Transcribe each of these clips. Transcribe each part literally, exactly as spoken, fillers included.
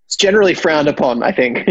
it's generally frowned upon, I think.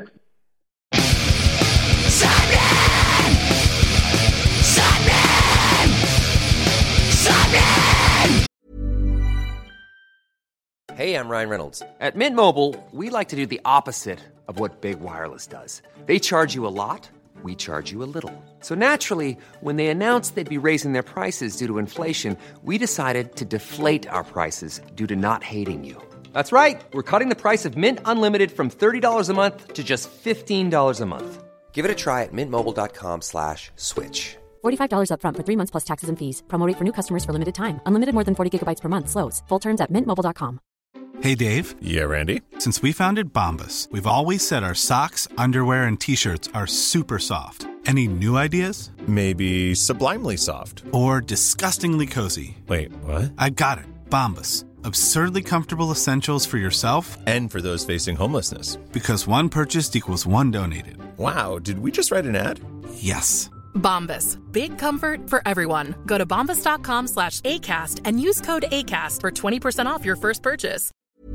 Hey, I'm Ryan Reynolds. At Mint Mobile, we like to do the opposite of what Big Wireless does. They charge you a lot, we charge you a little. So naturally, when they announced they'd be raising their prices due to inflation, we decided to deflate our prices due to not hating you. That's right. We're cutting the price of Mint Unlimited from thirty dollars a month to just fifteen dollars a month. Give it a try at mintmobile.com slash switch. forty-five dollars up front for three months plus taxes and fees. Promo rate for new customers for limited time. Unlimited more than forty gigabytes per month. Slows full terms at mint mobile dot com. Hey, Dave. Yeah, Randy. Since we founded Bombas, we've always said our socks, underwear, and T-shirts are super soft. Any new ideas? Maybe sublimely soft. Or disgustingly cozy. Wait, what? I got it. Bombas. Absurdly comfortable essentials for yourself and for those facing homelessness. Because one purchased equals one donated. Wow, did we just write an ad? Yes. Bombas. Big comfort for everyone. Go to bombas.com slash ACAST and use code ACAST for twenty percent off your first purchase.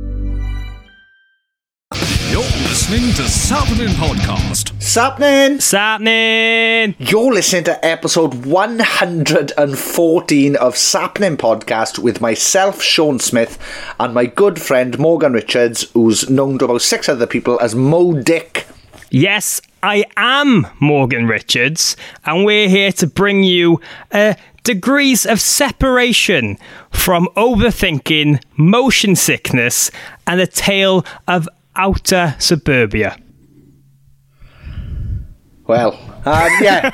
You're listening to Sapnin Podcast. Sapnin! Sapnin! You're listening to episode one hundred fourteen of Sapnin Podcast with myself, Sean Smith, and my good friend Morgan Richards, who's known to about six other people as Mo Dick. Yes, I am Morgan Richards, and we're here to bring you uh, degrees of separation from overthinking, motion sickness, and a tale of outer suburbia. Well, um, yeah.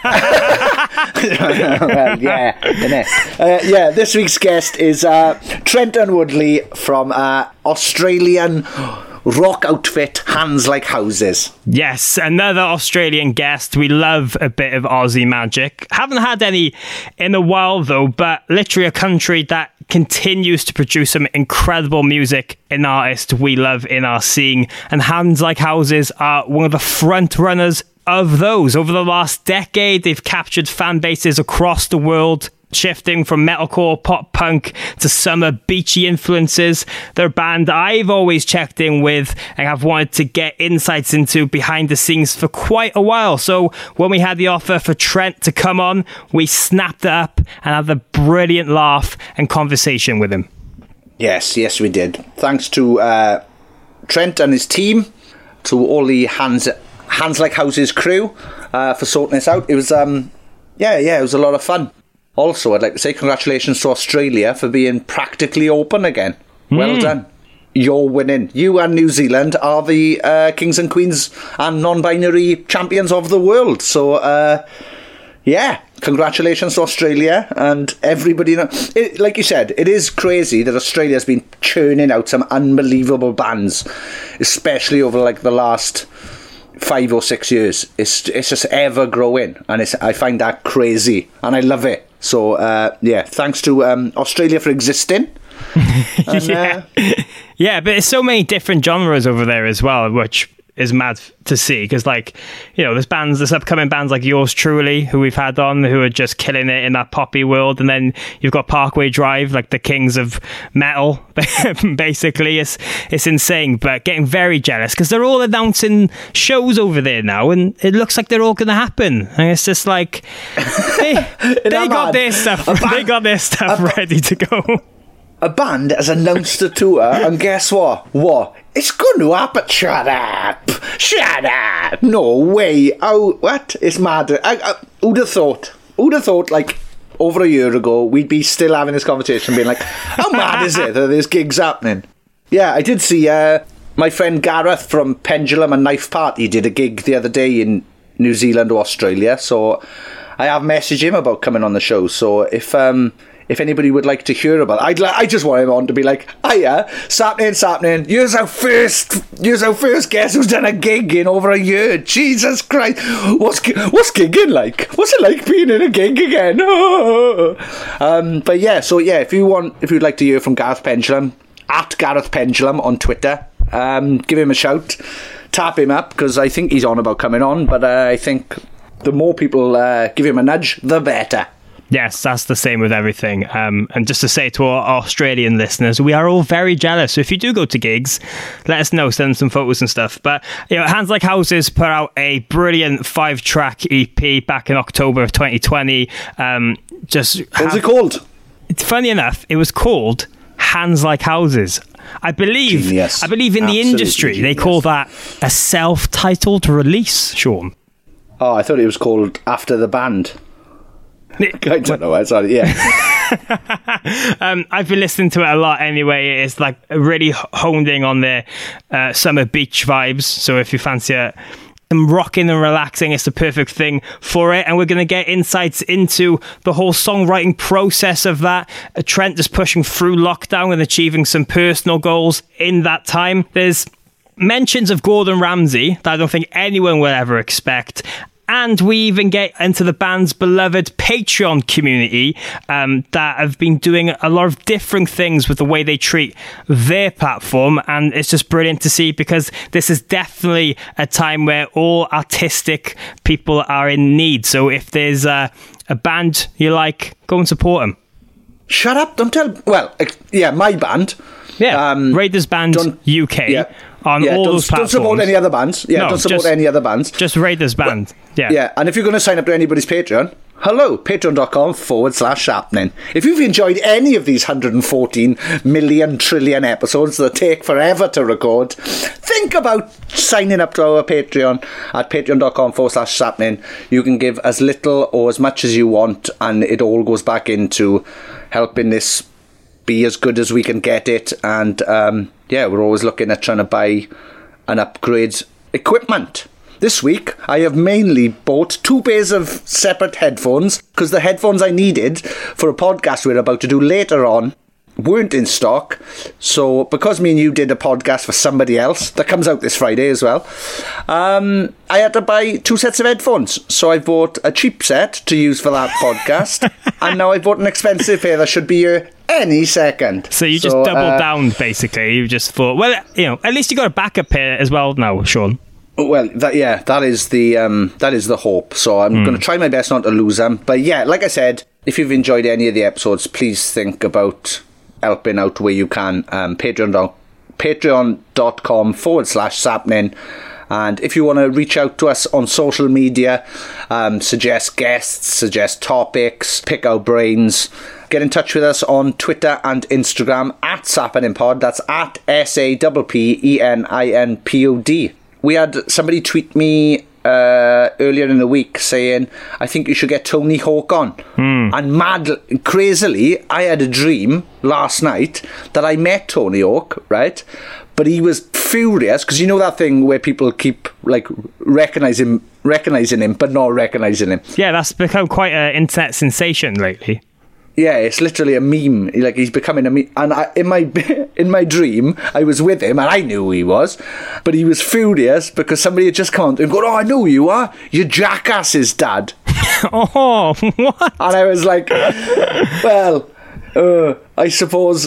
well, yeah, innit? Uh, yeah, this week's guest is uh, Trenton Woodley from uh, Australian rock outfit Hands Like Houses. Yes, another Australian guest. We love a bit of Aussie magic. Haven't had any in a while though, but literally a country that continues to produce some incredible music and artists we love in our scene, and Hands Like Houses are one of the front runners of those. Over the last decade, they've captured fan bases across the world, shifting from metalcore, pop punk to summer beachy influences. They're a band I've always checked in with and have wanted to get insights into behind the scenes for quite a while. So when we had the offer for Trent to come on, we snapped it up and had a brilliant laugh and conversation with him. Yes, yes we did. Thanks to uh, Trent and his team, to all the Hands Hands Like Houses crew uh, for sorting this out. It was, um, yeah, yeah, it was a lot of fun. Also, I'd like to say congratulations to Australia for being practically open again. Mm. Well done. You're winning. You and New Zealand are the uh, kings and queens and non-binary champions of the world. So, uh, yeah, congratulations to Australia and everybody. It, like you said, it is crazy that Australia's been churning out some unbelievable bands, especially over like the last five or six years. It's it's just ever growing, and it's I find that crazy, and I love it. So uh, yeah, thanks to um, Australia for existing. And, yeah, uh, yeah, but there's so many different genres over there as well, which is mad to see, because like, you know, there's bands, there's upcoming bands like Yours Truly, who we've had on, who are just killing it in that poppy world, and then you've got Parkway Drive, like the kings of metal. Basically, it's it's insane, but getting very jealous because they're all announcing shows over there now, and it looks like they're all going to happen, and it's just like they, they got their stuff, they got their stuff ready to go. A band has announced a tour, and guess what? What? It's going to happen. Shut up. Shut up. No way. Oh, what? It's mad. I, I, who'd have thought? Who'd have thought, like, over a year ago, we'd be still having this conversation, being like, how mad is it that there's gigs happening? Yeah, I did see uh, my friend Gareth from Pendulum and Knife Party did a gig the other day in New Zealand or Australia, so I have messaged him about coming on the show. So if... um. If anybody would like to hear about it, I'd li- I just want him on to be like, hiya, Sapnin, Sapnin, you're our first, you're our first guest who's done a gig in over a year. Jesus Christ, what's what's gigging like? What's it like being in a gig again? um, but yeah, so yeah, if you want, if you'd like to hear from Gareth Pendulum, at Gareth Pendulum on Twitter, um, give him a shout, tap him up, because I think he's on about coming on, but uh, I think the more people uh, give him a nudge, the better. Yes, that's the same with everything. Um, and just to say to our Australian listeners, we are all very jealous. So if you do go to gigs, let us know, send some photos and stuff. But, you know, Hands Like Houses put out a brilliant five-track E P back in October of twenty twenty. Um, just What was it called? Funny enough, it was called Hands Like Houses. I believe, Genius. I believe in Absolutely the industry, genius. they call that a self-titled release, Sean. Oh, I thought it was called After the Band. I don't know. Sorry, yeah. um, I've been listening to it a lot anyway. It's like really honed in on their uh, summer beach vibes. So if you fancy it, some rocking and relaxing, it's the perfect thing for it. And we're going to get insights into the whole songwriting process of that. Uh, Trent is pushing through lockdown and achieving some personal goals in that time. There's mentions of Gordon Ramsay that I don't think anyone will ever expect. And we even get into the band's beloved Patreon community um, that have been doing a lot of different things with the way they treat their platform. And it's just brilliant to see, because this is definitely a time where all artistic people are in need. So if there's a, a band you like, go and support them. Shut up. Don't tell... Well, yeah, my band. Yeah, um, Raiders Band U K. Yeah. On yeah, all don't, those platforms. Don't support any other bands. Yeah, no, don't support just, any other bands. Just Raiders Band. Well, yeah. Yeah, and if you're going to sign up to anybody's Patreon, hello, patreon.com forward slash happening. If you've enjoyed any of these one hundred fourteen million trillion episodes that take forever to record, think about signing up to our Patreon at patreon.com forward slash happening. You can give as little or as much as you want, and it all goes back into helping this be as good as we can get it. And um, yeah, we're always looking at trying to buy and upgrade equipment. This week, I have mainly bought two pairs of separate headphones, because the headphones I needed for a podcast we're about to do later on weren't in stock. So because me and you did a podcast for somebody else that comes out this Friday as well, um, I had to buy two sets of headphones. So I bought a cheap set to use for that podcast, and now I bought an expensive pair that should be here any second. So you just so, doubled uh, down, basically. You just thought, well, you know, at least you got a backup pair as well now, Sean. Well, that, yeah, that is the um, that is the hope. So I'm mm. going to try my best not to lose them. But yeah, like I said, if you've enjoyed any of the episodes, please think about helping out where you can. Um, Patreon, patreon.com forward slash sapnin. And if you want to reach out to us on social media, um, suggest guests, suggest topics, pick our brains, get in touch with us on Twitter and Instagram at sappeninpod. That's at S A P P E N I N P O D. We had somebody tweet me uh, earlier in the week saying, I think you should get Tony Hawk on. Mm. And mad, crazily, I had a dream last night that I met Tony Hawk, right? But he was furious, because you know that thing where people keep like recognizing recognizing him but not recognizing him. Yeah, that's become quite an internet sensation lately. Yeah, it's literally a meme. Like, he's becoming a meme. And I, in my in my dream, I was with him, and I knew who he was. But he was furious because somebody had just come and gone, oh, I know who you are. You're Jackass's dad. Oh, what? And I was like, well... Uh, I suppose,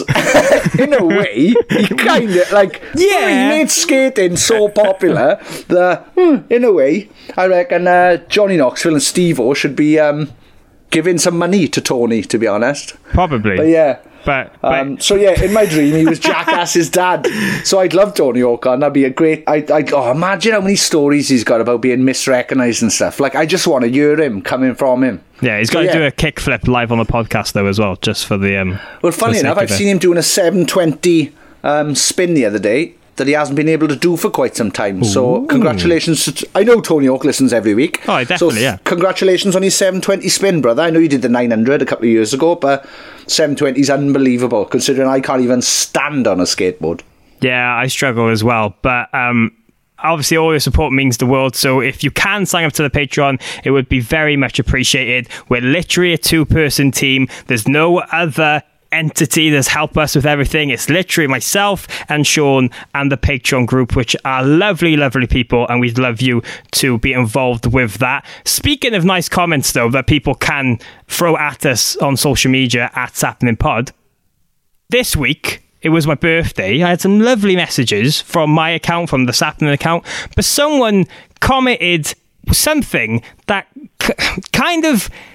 in a way, he kind of, like, yeah. he made skating so popular that, hmm, in a way, I reckon uh, Johnny Knoxville and Steve-O should be um, giving some money to Tony, to be honest. Probably. But yeah. But, but... Um, so yeah, in my dream, he was Jackass's dad. So I'd love Tony Hawk on. That'd be a great... I'd, I'd, oh, imagine how many stories he's got about being misrecognised and stuff. Like, I just want to hear him coming from him. Yeah, he's got so, to yeah. do a kickflip live on the podcast, though, as well, just for the... Um, well, funny enough, I've seen him doing a seven twenty um, spin the other day that he hasn't been able to do for quite some time. Ooh. So congratulations. To, I know Tony Hawk listens every week. Oh, definitely, so yeah. Congratulations on his seven twenty spin, brother. I know you did the nine hundred a couple of years ago, but seven twenty is unbelievable, considering I can't even stand on a skateboard. Yeah, I struggle as well, but... Um, obviously, all your support means the world. So if you can sign up to the Patreon, it would be very much appreciated. We're literally a two-person team. There's no other entity that's helped us with everything. It's literally myself and Sean and the Patreon group, which are lovely, lovely people, and we'd love you to be involved with that. Speaking of nice comments, though, that people can throw at us on social media at SappeningPod, this week... it was my birthday. I had some lovely messages from my account, from the Sappening account, but someone commented something that k- kind of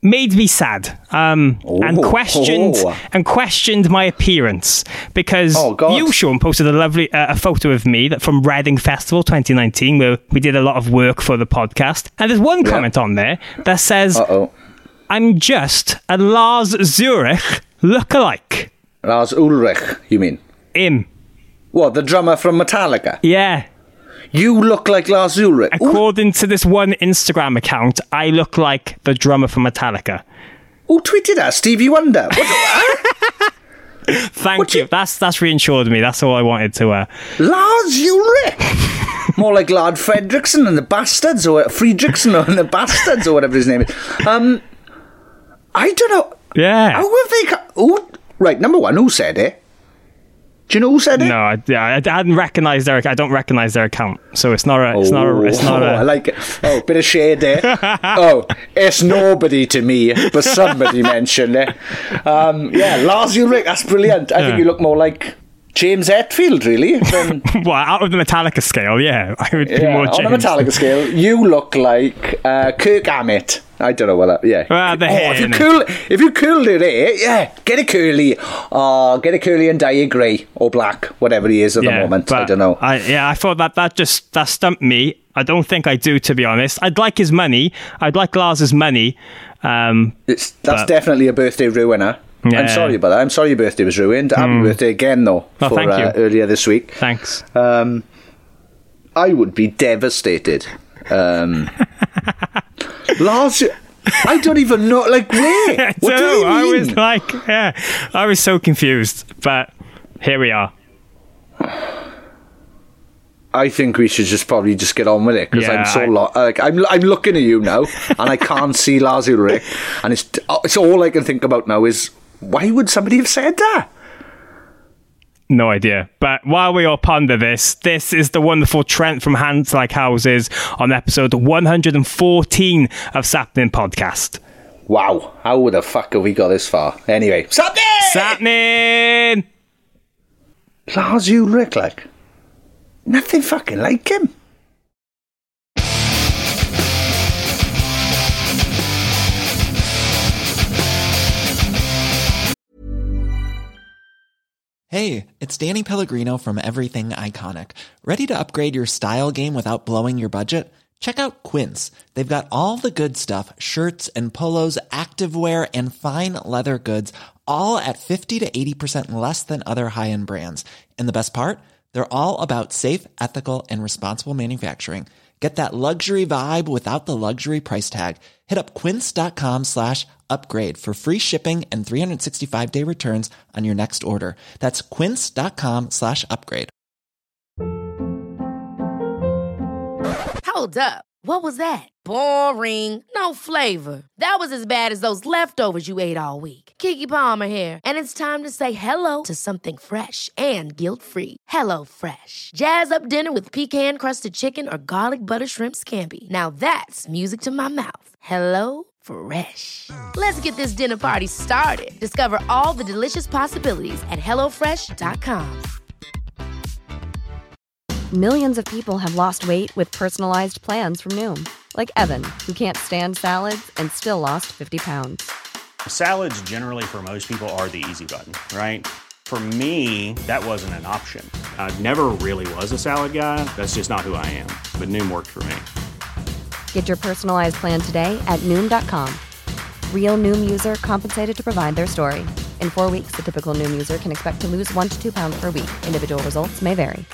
made me sad um, and Oh. questioned Oh. and questioned my appearance because Oh, God. you, Sean, posted a lovely uh, a photo of me that from Reading Festival twenty nineteen where we did a lot of work for the podcast, and there's one comment on there that says, Uh-oh. "I'm just a Lars Zurich lookalike." Lars Ulrich, you mean? Him, What, the drummer from Metallica? yeah. You look like Lars Ulrich. Who, According to this one Instagram account, I look like the drummer from Metallica. who tweeted that? Stevie Wonder? What, huh? Thank What you. you- That's that's reassured me. That's all I wanted to. Uh, Lars Ulrich? More like Lord Fredrickson and the Bastards, or Friedrichsen and the Bastards, or whatever his name is. Um, I don't know. yeah. How have they... co- Who, right, number one, who said it? Do you know who said it? No, I, yeah, I, I hadn't recognised their. I don't recognise their account, so it's not a. It's not a. It's not Oh, I a. like it. Oh, bit of shade there. Oh, it's nobody to me, but somebody mentioned it. Um, yeah, Lars Ulrich, that's brilliant. I think Yeah. you look more like James Hetfield, really. Than, Well, out of the Metallica scale, yeah, I would be yeah, more. on a James. Metallica scale, you look like uh, Kirk Hammett. I don't know what that. Yeah. Well, the oh, hair, if you innit? curl, if you curl it, eh? Yeah, get it curly. Oh, get it curly and dye it grey or black, whatever he is at the moment. I but don't know. I, yeah, I thought that that just that stumped me. I don't think I do, to be honest. I'd like his money. I'd like Lars's money. Um, It's that's but- definitely a birthday ruiner. I'm Yeah. sorry about that. I'm sorry your birthday was ruined. Happy birthday again, though, Oh, for thank you. uh, earlier this week. thanks. Um, I would be devastated. Um, Lars, I don't even know. Like, where? I What do don't you know, I mean? was like, yeah, I was so confused, but here we are. I think we should just probably just get on with it because Yeah, I'm so I- lo- like I'm I'm looking at you now and I can't see Lars Ulrich, and it's it's all I can think about now is why would somebody have said that? No idea. But while we all ponder this, this is the wonderful Trent from Hands Like Houses on episode one hundred fourteen of Sapnin Podcast. Wow, how the fuck have we got this far? Anyway, something. Sapnin! Lars Ulrich, like nothing fucking like him. Hey, it's Danny Pellegrino from Everything Iconic. Ready to upgrade your style game without blowing your budget? Check out Quince. They've got all the good stuff, shirts and polos, activewear, and fine leather goods, all at fifty to eighty percent less than other high-end brands. And the best part? They're all about safe, ethical, and responsible manufacturing. Get that luxury vibe without the luxury price tag. Hit up quince.com slash upgrade for free shipping and three sixty-five day returns on your next order. That's quince.com slash upgrade. Hold up. What was that? Boring. No flavor. That was as bad as those leftovers you ate all week. Keke Palmer here, and it's time to say hello to something fresh and guilt-free. Hello Fresh. Jazz up dinner with pecan-crusted chicken or garlic butter shrimp scampi. Now that's music to my mouth. Hello Fresh. Let's get this dinner party started. Discover all the delicious possibilities at hello fresh dot com. Millions of people have lost weight with personalized plans from Noom. Like Evan, who can't stand salads and still lost fifty pounds. Salads generally for most people are the easy button, right? For me, that wasn't an option. I never really was a salad guy. That's just not who I am. But Noom worked for me. Get your personalized plan today at Noom dot com. Real Noom user compensated to provide their story. In four weeks, the typical Noom user can expect to lose one to two pounds per week. Individual results may vary.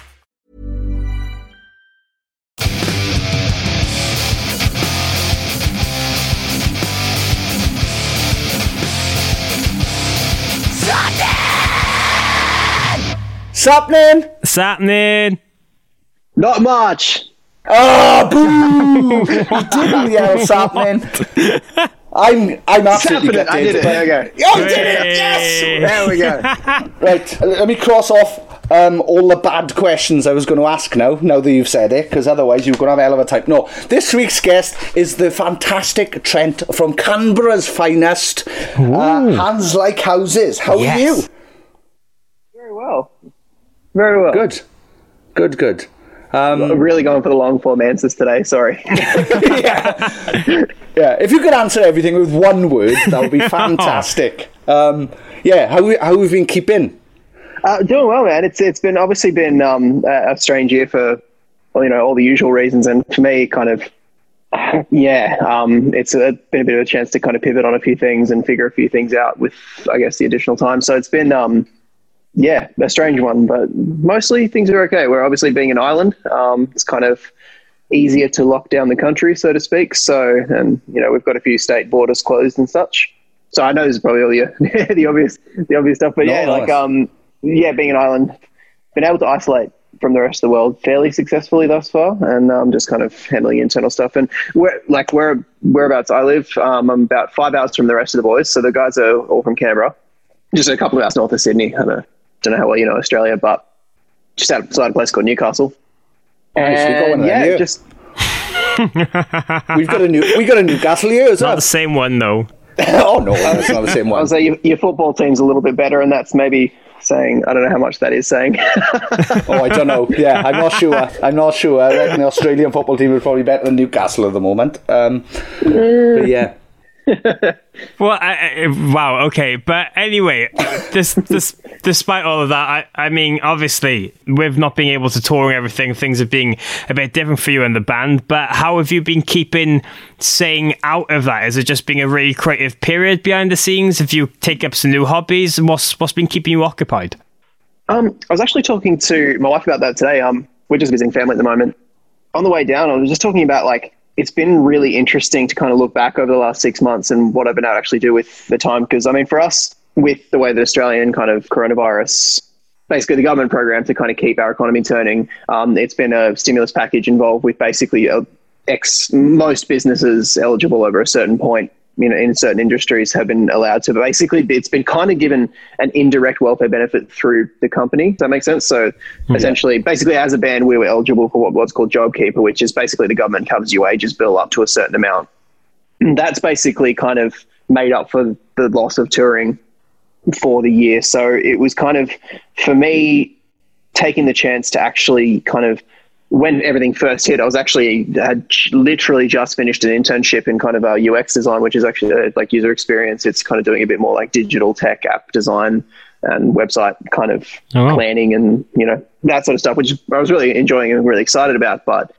Sapnin! Sapnin! Not much. Oh, boo! He didn't yell Sapnin. I'm I'm absolutely Sapnin, I did it. There we go. Oh, you did it! Yes! Hey. There we go. Right, let me cross off um, all the bad questions I was going to ask now, now that you've said it, because otherwise you're going to have a hell of a time. No, this week's guest is the fantastic Trent from Canberra's finest, uh, Hands Like Houses. How Yes. are you? Very well. Very well. Good. Good, good. Um, I'm really going for the long form answers today. Sorry. yeah. yeah, if you could answer everything with one word, that would be fantastic. um, yeah, how how have you been keeping? Uh, doing well, man. It's it's been obviously been um, a strange year for, well, you know, all the usual reasons, and for me, kind of, yeah, um, it's a, been a bit of a chance to kind of pivot on a few things and figure a few things out with, I guess, the additional time. So it's been, um, yeah, a strange one, but mostly things are okay. We're obviously being an island. Um, it's kind of easier to lock down the country, so to speak. So, and you know, we've got a few state borders closed and such. So I know this is probably all the the obvious the obvious stuff, but no, yeah, nice. like um. Yeah, being an island, been able to isolate from the rest of the world fairly successfully thus far, and um, just kind of handling internal stuff. And where, like where whereabouts I live, um, I'm about five hours from the rest of the boys. So the guys are all from Canberra, just a couple of hours north of Sydney. I don't, don't know how well you know Australia, but just outside a place called Newcastle. Nice, and yeah, here. just we've got a new we got a Newcastle here as well. Not the same one though. oh no, that's not the same one. I was say your, your football team's a little bit better, and that's maybe saying, I don't know how much that is saying. oh, I don't know. Yeah, I'm not sure. I'm not sure. I reckon the Australian football team is probably better than Newcastle at the moment. Um, but yeah. Well, I, I, wow, okay. But anyway, this, this, despite all of that, I, I mean, obviously, with not being able to tour and everything, things are being a bit different for you and the band. But how have you been keeping staying out of that? Is it just being a really creative period behind the scenes? Have you taken up some new hobbies? And what's, what's been keeping you occupied? Um, I was actually talking to my wife about that today. Um, we're just visiting family at the moment. On the way down, I was just talking about, like, it's been really interesting to kind of look back over the last six months and what I've been able to actually do with the time. Because, I mean, for us, with the way that Australian kind of coronavirus, basically the government program to kind of keep our economy turning, um, it's been a stimulus package involved with basically uh, X, most businesses eligible over a certain point, you know, in certain industries have been allowed to basically, it's been kind of given an indirect welfare benefit through the company. Does that make sense? So yeah. essentially, basically as a band, we were eligible for what, what's called JobKeeper, which is basically the government covers your wages bill up to a certain amount. And that's basically kind of made up for the loss of touring for the year. So it was kind of, for me, taking the chance to actually kind of, when everything first hit, I was actually had literally just finished an internship in kind of a U X design, which is actually a, like user experience. It's kind of doing a bit more like digital tech app design and website kind of oh, wow. planning and, you know, that sort of stuff, which I was really enjoying and really excited about, but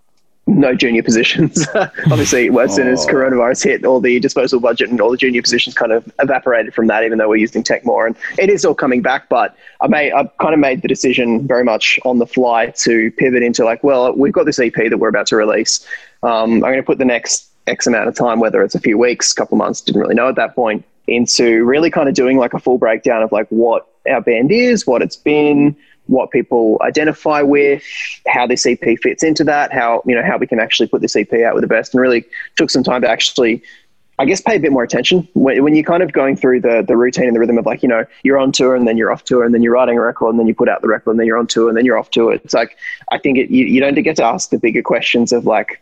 no junior positions. Obviously, as oh. soon as coronavirus hit, all the disposable budget and all the junior positions kind of evaporated from that, even though we're using tech more. And it is all coming back, but I made, I've kind of made the decision very much on the fly to pivot into like, well, we've got this E P that we're about to release. Um, I'm going to put the next X amount of time, whether it's a few weeks, a couple of months, didn't really know at that point, into really kind of doing like a full breakdown of like what our band is, what it's been, what people identify with, how this E P fits into that, how, you know, how we can actually put this E P out with the best, and really took some time to actually, I guess, pay a bit more attention when, when you're kind of going through the the routine and the rhythm of like, you know, you're on tour and then you're off tour and then you're writing a record and then you put out the record and then you're on tour and then you're off tour. It's like, I think it, you, you don't get to ask the bigger questions of like,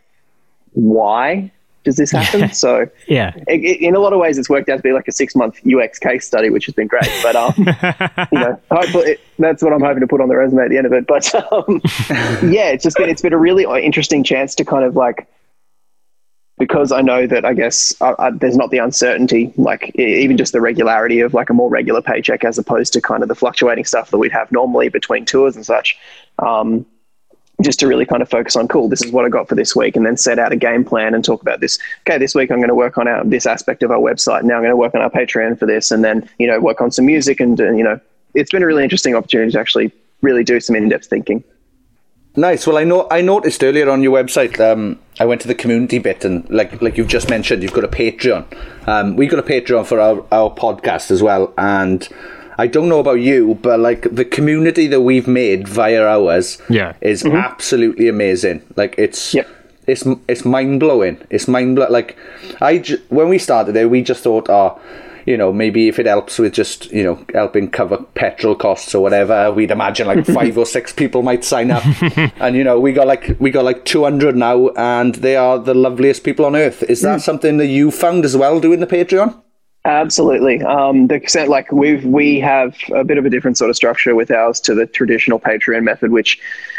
why does this happen? So yeah, it, it, in a lot of ways, it's worked out to be like a six month U X case study, which has been great. But um, you know, hopefully it, that's what I'm hoping to put on the resume at the end of it. But um, yeah, it's just been it's been a really interesting chance to kind of like, because I know that I guess I, I, there's not the uncertainty, like even just the regularity of like a more regular paycheck as opposed to kind of the fluctuating stuff that we'd have normally between tours and such. Um, just to really kind of focus on, cool, this is what I got for this week, and then set out a game plan and talk about this. Okay, this week I'm going to work on our, this aspect of our website. Now I'm going to work on our Patreon for this, and then, you know, work on some music. And, uh, you know, it's been a really interesting opportunity to actually really do some in-depth thinking. Nice. Well, I know I noticed earlier on your website, um, I went to the community bit, and like like you've just mentioned, you've got a Patreon. Um, we've got a Patreon for our, our podcast as well, and I don't know about you, but like the community that we've made via ours yeah. is mm-hmm. absolutely amazing. Like it's yep. it's it's mind blowing. It's mind blowing. Like I j- when we started there, we just thought, oh, you know, maybe if it helps with just, you know, helping cover petrol costs or whatever, we'd imagine like five or six people might sign up. And, you know, we got like we got like two hundred now, and they are the loveliest people on earth. Is that mm. something that you found as well, doing the Patreon? Absolutely. Um, the extent, like we've, we have a bit of a different sort of structure with ours to the traditional Patreon method, which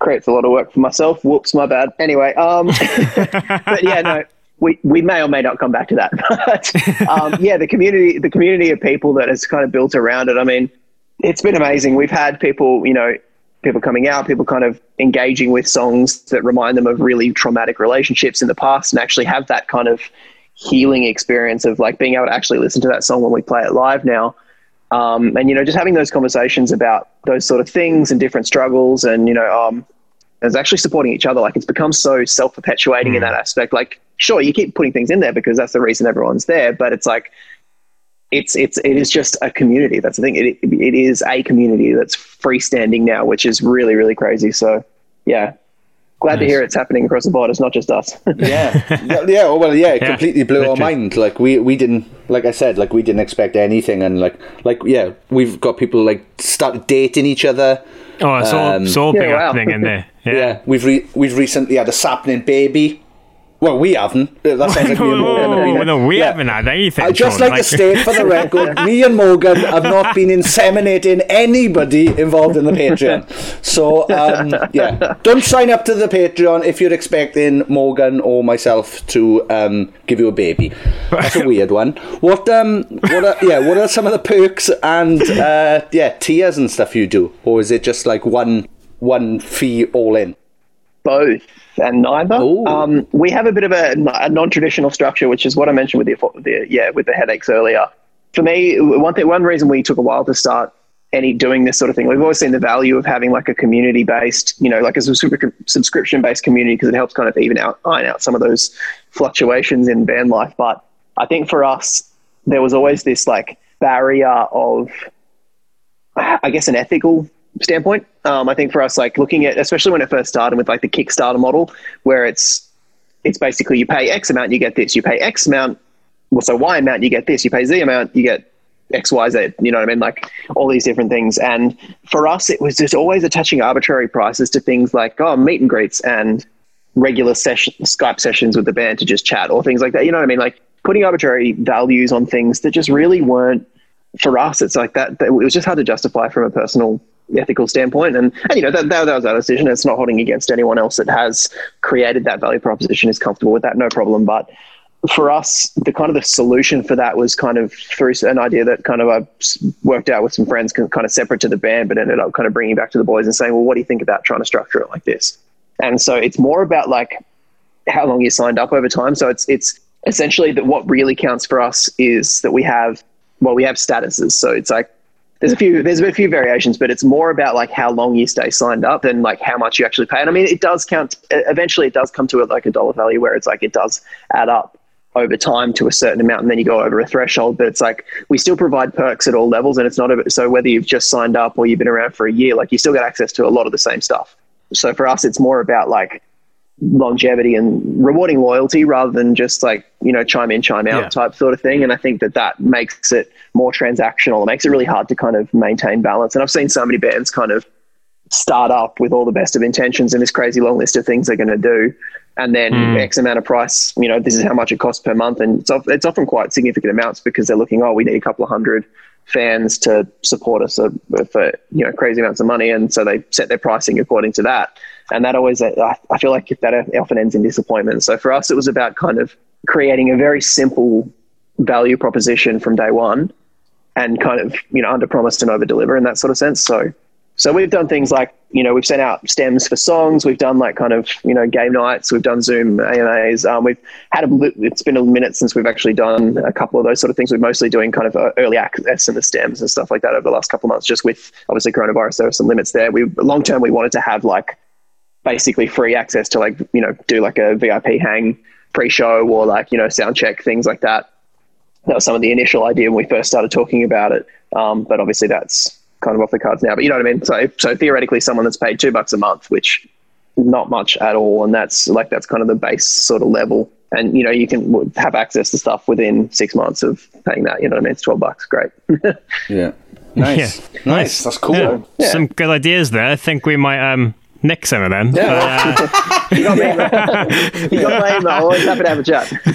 creates a lot of work for myself. Whoops, my bad. Anyway, um, but yeah, no, we, we may or may not come back to that. But um, yeah, the community, the community of people that has kind of built around it. I mean, it's been amazing. We've had people, you know, people coming out, people kind of engaging with songs that remind them of really traumatic relationships in the past, and actually have that kind of healing experience of like being able to actually listen to that song when we play it live now. Um, and, you know, just having those conversations about those sort of things and different struggles, and, you know, um, it's actually supporting each other. Like, it's become so self-perpetuating mm. in that aspect. Like, sure, you keep putting things in there because that's the reason everyone's there, but it's like, it's, it's, it is just a community. That's the thing. It, it is a community that's freestanding now, which is really, really crazy. So yeah, glad nice. to hear it's happening across the board. It's not just us. yeah. Yeah. Well, yeah, it yeah. completely blew Literally. our mind. Like we, we didn't, like I said, like we didn't expect anything. And like, like, yeah, we've got people like started dating each other. Oh, it's all, um, it's all been yeah, wow. happening in there. Yeah. yeah we've, re- we've recently had a sapling baby. Well, we haven't. That sounds like me and Morgan have been. No, we yeah. haven't had anything. I just Sean, like, like to state for the record, me and Morgan have not been inseminating anybody involved in the Patreon. So, um, yeah, don't sign up to the Patreon if you're expecting Morgan or myself to um, give you a baby. That's a weird one. What, um, what are, yeah, what are some of the perks and uh, yeah, tiers and stuff you do, or is it just like one one fee all in? Both. And neither. Um, we have a bit of a, a non-traditional structure, which is what I mentioned with the, the yeah with the headaches earlier. For me, one thing, one reason we took a while to start any doing this sort of thing, we've always seen the value of having like a community-based, you know, like a subscription-based community, because it helps kind of even out iron out some of those fluctuations in band life. But I think for us, there was always this like barrier of, I guess, an ethical standpoint. Um, I think for us, like looking at, especially when it first started with like the Kickstarter model, where it's it's basically you pay X amount, you get this. You pay X amount, well, so Y amount, you get this. You pay Z amount, you get X, Y, Z. You know what I mean? Like all these different things. And for us, it was just always attaching arbitrary prices to things like oh, meet and greets and regular session Skype sessions with the band to just chat or things like that. You know what I mean? Like putting arbitrary values on things that just really weren't for us. It's like that, that it was just hard to justify from a personal ethical standpoint, and, and you know that, that, that was our decision. It's not holding against anyone else that has created that value proposition, is comfortable with that, no problem. But for us, the kind of the solution for that was kind of through an idea that kind of I worked out with some friends, kind of separate to the band, but ended up kind of bringing back to the boys and saying, well, what do you think about trying to structure it like this? And so it's more about like how long you signed up over time. So it's it's essentially that what really counts for us is that we have well we have statuses. So it's like There's a few, there's a few variations, but it's more about like how long you stay signed up than like how much you actually pay. And I mean, it does count. Eventually, it does come to like a dollar value where it's like it does add up over time to a certain amount, and then you go over a threshold. But it's like we still provide perks at all levels, and it's not a, so whether you've just signed up or you've been around for a year, like you still get access to a lot of the same stuff. So for us, it's more about like longevity and rewarding loyalty rather than just like, you know, chime in, chime out yeah. type sort of thing. And I think that that makes it more transactional. It makes it really hard to kind of maintain balance. And I've seen so many bands kind of start up with all the best of intentions and this crazy long list of things they're going to do. And then mm. X amount of price, you know, this is how much it costs per month. And it's, it's often quite significant amounts because they're looking, oh, we need a couple of hundred fans to support us for, you know, crazy amounts of money. And so they set their pricing according to that. And that always, I feel like that often ends in disappointment. So for us, it was about kind of creating a very simple value proposition from day one and kind of, you know, under promise and over deliver in that sort of sense. So, so we've done things like, you know, we've sent out stems for songs. We've done like kind of, you know, game nights. We've done Zoom A M As. Um, we've had a, it's been a minute since we've actually done a couple of those sort of things. We're mostly doing kind of early access and the stems and stuff like that over the last couple of months, just with obviously coronavirus, there were some limits there. We long-term, we wanted to have like basically free access to like, you know, do like a V I P hang pre-show or like, you know, sound check, things like that. That was some of the initial idea when we first started talking about it. Um, but obviously that's kind of off the cards now, but you know what I mean? So, so theoretically someone that's paid two bucks a month, which not much at all. And that's like, that's kind of the base sort of level. And, you know, you can have access to stuff within six months of paying that, you know what I mean? It's twelve bucks. Great. yeah. Nice. Yeah. Nice. That's cool. Yeah. Yeah. Some good ideas there. I think we might, um, nick some of them. Yeah. But, uh, you got me. You got my email. Always happy to have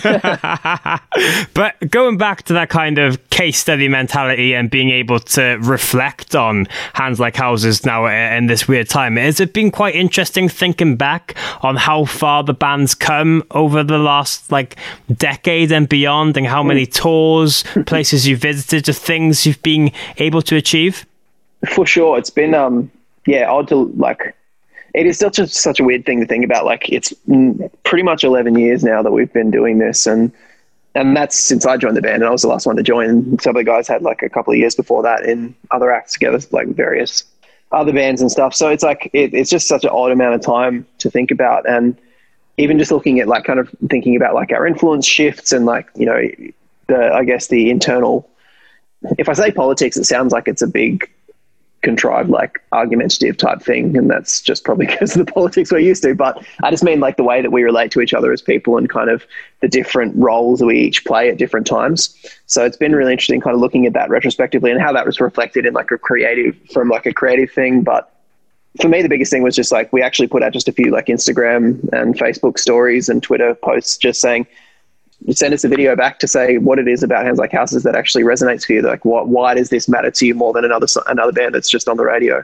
a chat. But going back to that kind of case study mentality and being able to reflect on Hands Like Houses now in this weird time, has it been quite interesting thinking back on how far the band's come over the last like decade and beyond, and how many tours, places you've visited, just things you've been able to achieve? For sure. It's been, um, yeah, odd to like, it is such a, such a weird thing to think about. Like, it's pretty much eleven years now that we've been doing this. And, and that's since I joined the band, and I was the last one to join. Some of the guys had like a couple of years before that in other acts together, like various other bands and stuff. So it's like, it, it's just such an odd amount of time to think about. And even just looking at like kind of thinking about like our influence shifts and like, you know, the, I guess the internal, if I say politics, it sounds like it's a big contrived, like argumentative type thing. And that's just probably because of the politics we're used to. But I just mean like the way that we relate to each other as people and kind of the different roles that we each play at different times. So it's been really interesting kind of looking at that retrospectively and how that was reflected in like a creative, from like a creative thing. But for me, the biggest thing was just like, we actually put out just a few like Instagram and Facebook stories and Twitter posts just saying, send us a video back to say what it is about Hands Like Houses that actually resonates for you. Like, what, why does this matter to you more than another another band that's just on the radio?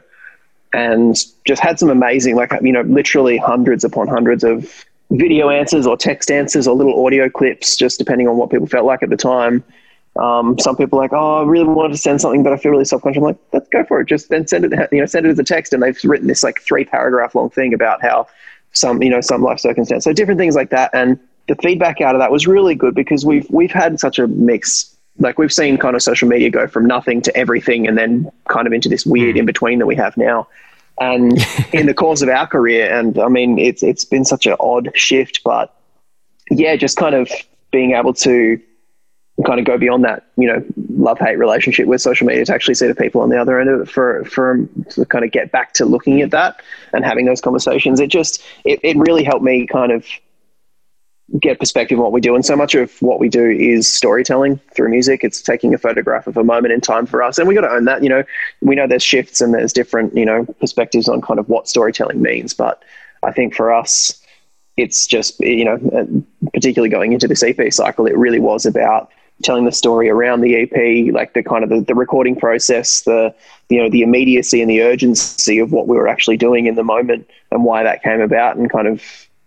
And just had some amazing, like, you know, literally hundreds upon hundreds of video answers or text answers or little audio clips, just depending on what people felt like at the time. Um, some people are like, oh, I really wanted to send something, but I feel really self-conscious. I'm like, let's go for it. Just then send it, you know, send it as a text. And they've written this like three paragraph long thing about how some, you know, some life circumstance. So different things like that. And the feedback out of that was really good because we've, we've had such a mix. Like, we've seen kind of social media go from nothing to everything and then kind of into this weird in between that we have now. And in the course of our career, and I mean, it's, it's been such an odd shift, but yeah, just kind of being able to kind of go beyond that, you know, love-hate relationship with social media to actually see the people on the other end of it for, for to kind of get back to looking at that and having those conversations. It just, it, it really helped me kind of get perspective on what we do. And so much of what we do is storytelling through music. It's taking a photograph of a moment in time for us. And we got to own that. You know, we know there's shifts and there's different, you know, perspectives on kind of what storytelling means. But I think for us, it's just, you know, particularly going into this E P cycle, it really was about telling the story around the E P, like the kind of the, the recording process, the, you know, the immediacy and the urgency of what we were actually doing in the moment and why that came about, and kind of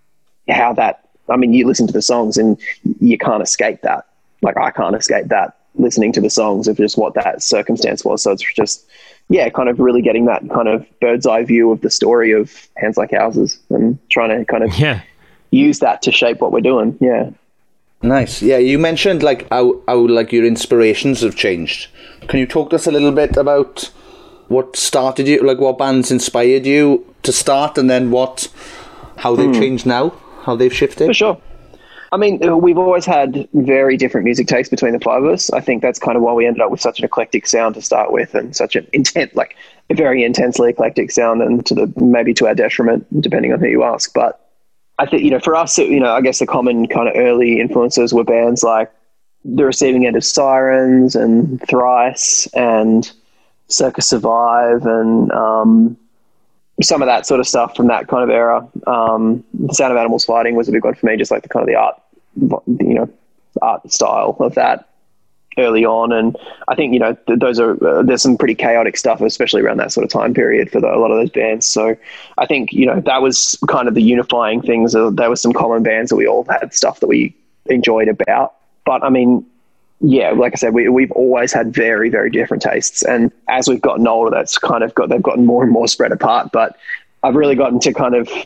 how that, I mean, you listen to the songs and you can't escape that. Like, I can't escape that listening to the songs of just what that circumstance was. So it's just, yeah, kind of really getting that kind of bird's eye view of the story of Hands Like Houses and trying to kind of yeah. use that to shape what we're doing. Yeah. Nice. Yeah, you mentioned like how, how like your inspirations have changed. Can you talk to us a little bit about what started you, like what bands inspired you to start, and then what, how they've hmm. changed now? How they've shifted? For sure. I mean, we've always had very different music tastes between the five of us. I think that's kind of why we ended up with such an eclectic sound to start with, and such an intent, like a very intensely eclectic sound, and to the maybe to our detriment, depending on who you ask. But I think, you know, for us, it, you know, I guess the common kind of early influences were bands like The Receiving End of Sirens and Thrice and Circa Survive and um, some of that sort of stuff from that kind of era. Um, the Sound of Animals Fighting was a big one for me, just like the kind of the art, you know, art style of that early on. And I think, you know, th- those are, uh, there's some pretty chaotic stuff, especially around that sort of time period for the, a lot of those bands. So I think, you know, that was kind of the unifying things. Uh, there was some common bands that we all had stuff that we enjoyed about. But I mean, yeah, like I said, we, we've always had very, very different tastes. And as we've gotten older, that's kind of got, they've gotten more and more spread apart. But I've really gotten to kind of,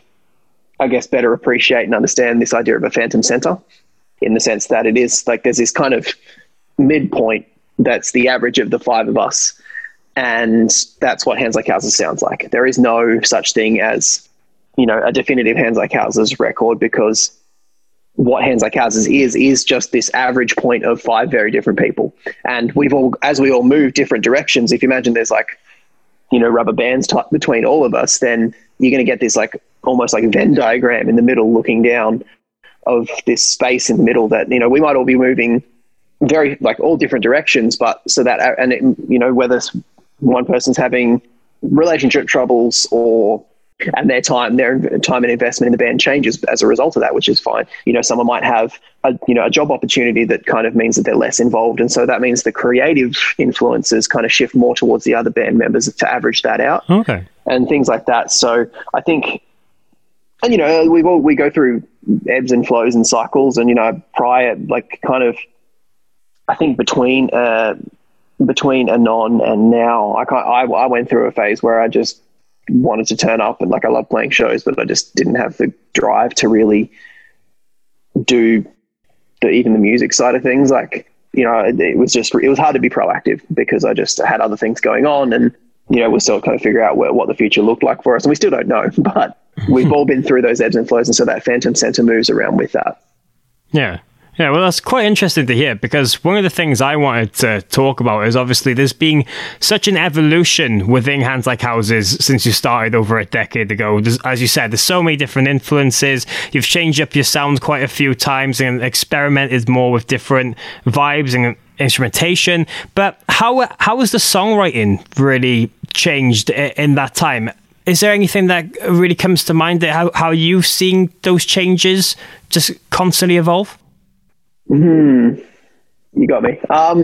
I guess, better appreciate and understand this idea of a phantom center, in the sense that it is like, there's this kind of midpoint that's the average of the five of us. And that's what Hands Like Houses sounds like. There is no such thing as, you know, a definitive Hands Like Houses record, because what Hands Like Houses is, is just this average point of five very different people. And we've all, as we all move different directions, if you imagine there's like, you know, rubber bands type between all of us, then you're going to get this like almost like a Venn diagram in the middle looking down of this space in the middle that, you know, we might all be moving very like all different directions, but so that, and it, you know, whether one person's having relationship troubles or and their time, their time and investment in the band changes as a result of that, which is fine. You know, someone might have a, you know, a job opportunity that kind of means that they're less involved. And so that means the creative influences kind of shift more towards the other band members to average that out. Okay. And things like that. So I think, and, you know, we all, we go through ebbs and flows and cycles, and, you know, prior, like kind of, I think between, uh, between Anon and now, I, can't, I I went through a phase where I just wanted to turn up, and like I love playing shows, but I just didn't have the drive to really do the, even the music side of things. Like, you know, it, it was just, it was hard to be proactive because I just had other things going on, and, you know, we're still trying to figure out where, what the future looked like for us. And we still don't know, but we've all been through those ebbs and flows. And so that Phantom Center moves around with that. Yeah. Yeah, well, that's quite interesting to hear, because one of the things I wanted to talk about is obviously there's been such an evolution within Hands Like Houses since you started over a decade ago. There's, as you said, there's so many different influences. You've changed up your sound quite a few times and experimented more with different vibes and instrumentation. But how how has the songwriting really changed in that time? Is there anything that really comes to mind that how, how you've seen those changes just constantly evolve? Hmm. You got me. Um,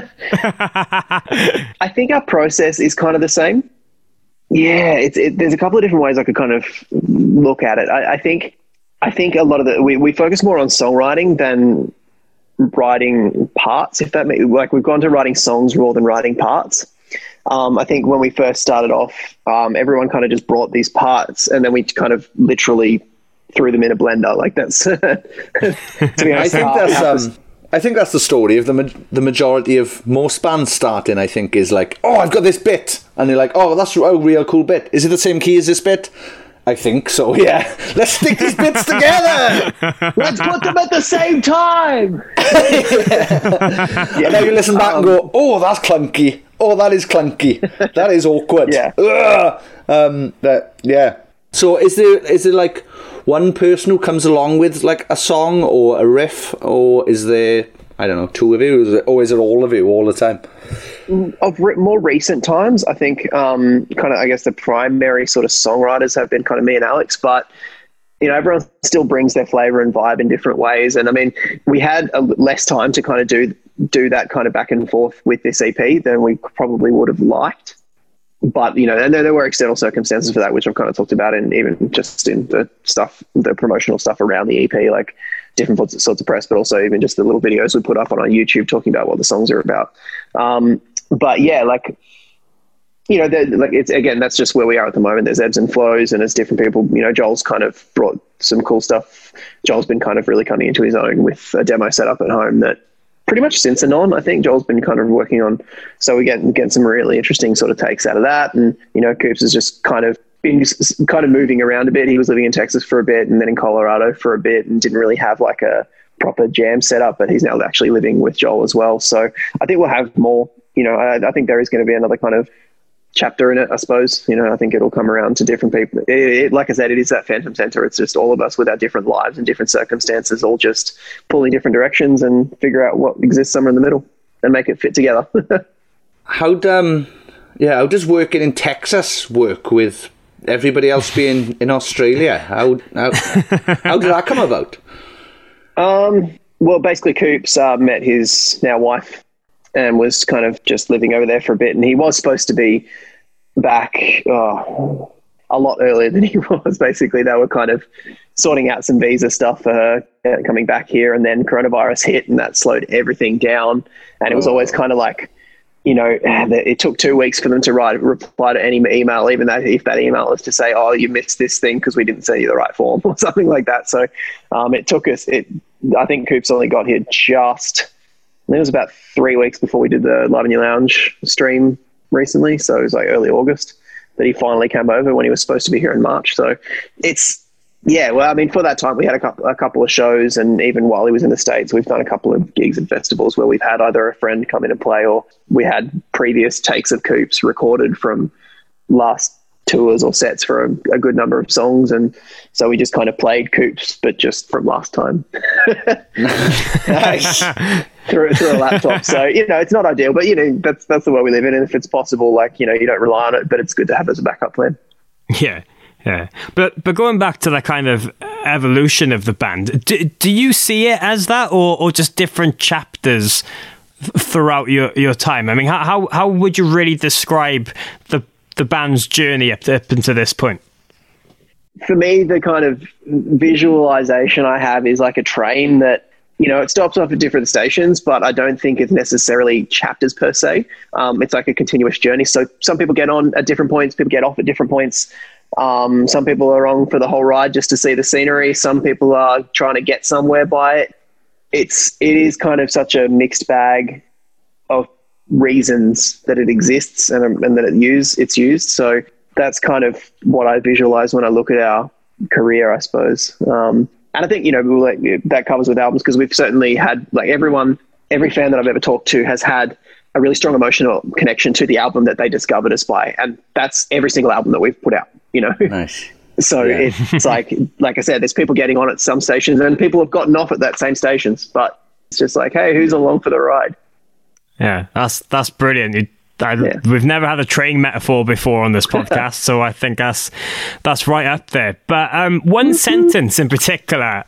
I think our process is kind of the same. Yeah, it's it, there's a couple of different ways I could kind of look at it. I, I think I think a lot of the we, we focus more on songwriting than writing parts. If that makes, like, we've gone to writing songs more than writing parts. Um, I think when we first started off, um, everyone kind of just brought these parts, and then we kind of literally threw them in a blender. Like that's. to be honest, I think how, that's. how Um, I think that's the story of the ma- the majority of most bands starting. I think is like, oh, I've got this bit, and they're like, oh, that's a real cool bit. Is it the same key as this bit? I think so. Yeah, let's stick these bits together. Let's put them at the same time. Yeah, now you listen back um, and go, oh, that's clunky. Oh, that is clunky. That is awkward. Yeah. Ugh. Um. That. Yeah. So is there is there like one person who comes along with like a song or a riff, or is there, I don't know, two of you, or is it, or is it all of you all the time? Of re- more recent times, I think um, kind of, I guess the primary sort of songwriters have been kind of me and Alex, but you know, everyone still brings their flavor and vibe in different ways. And I mean, we had a, less time to kind of do do that kind of back and forth with this E P than we probably would have liked. But, you know, and there, there were external circumstances for that, which I've kind of talked about, and even just in the stuff, the promotional stuff around the E P, like different sorts of press, but also even just the little videos we put up on our YouTube talking about what the songs are about. Um, but yeah, like, you know, like it's, again, that's just where we are at the moment. There's ebbs and flows, and it's different people. You know, Joel's kind of brought some cool stuff. Joel's been kind of really coming into his own with a demo set up at home that, pretty much since Anon, I think Joel's been kind of working on. So we get get some really interesting sort of takes out of that. And, you know, Coops has just kind of been kind of moving around a bit. He was living in Texas for a bit and then in Colorado for a bit and didn't really have like a proper jam set up, but he's now actually living with Joel as well. So I think we'll have more, you know, I, I think there is going to be another kind of chapter in it, I suppose. You know, I think it'll come around to different people. It, it, like I said, it is that Phantom Center. It's just all of us with our different lives and different circumstances, all just pulling different directions and figure out what exists somewhere in the middle and make it fit together. How'd, um, yeah, how does working in Texas work with everybody else being in Australia? How, how, how did that come about? Um, well, basically Coops uh, met his now wife and was kind of just living over there for a bit. And he was supposed to be back oh, a lot earlier than he was. Basically, they were kind of sorting out some visa stuff for her uh, coming back here. And then coronavirus hit and that slowed everything down. And it was always kind of like, you know, it took two weeks for them to write reply to any email, even though if that email was to say, oh, you missed this thing because we didn't send you the right form or something like that. So um, it took us, it. I think Coops only got here just... I think it was about three weeks before we did the Live in Your Lounge stream recently. So it was like early August that he finally came over when he was supposed to be here in March. So it's, yeah, well, I mean, for that time we had a couple, a couple of shows, and even while he was in the States, we've done a couple of gigs and festivals where we've had either a friend come in and play, or we had previous takes of Coops recorded from last tours or sets for a, a good number of songs. And so we just kind of played Coops, but just from last time. Nice. through, through a laptop. So, you know, it's not ideal, but, you know, that's that's the way we live in. And if it's possible, like, you know, you don't rely on it, but it's good to have as a backup plan. Yeah. Yeah, but but going back to the kind of evolution of the band, do, do you see it as that, or, or just different chapters th- throughout your, your time? I mean, how, how how would you really describe the the band's journey up, to, up until this point? For me, the kind of visualization I have is like a train that, you know, it stops off at different stations, but I don't think it's necessarily chapters per se. Um, it's like a continuous journey. So some people get on at different points, people get off at different points. Um, some people are on for the whole ride just to see the scenery. Some people are trying to get somewhere by it. It's, it is kind of such a mixed bag of reasons that it exists and, and that it use, it's used. So that's kind of what I visualize when I look at our career, I suppose. Um, and I think, you know, like, that covers with albums, because we've certainly had, like, everyone, every fan that I've ever talked to has had a really strong emotional connection to the album that they discovered us by. And that's every single album that we've put out, you know? Nice. So yeah. It's like, like I said, there's people getting on at some stations and people have gotten off at that same stations, but it's just like, hey, who's along for the ride? Yeah, that's, that's brilliant. You, I, yeah. We've never had a train metaphor before on this podcast, so I think that's that's right up there. But um, one sentence in particular,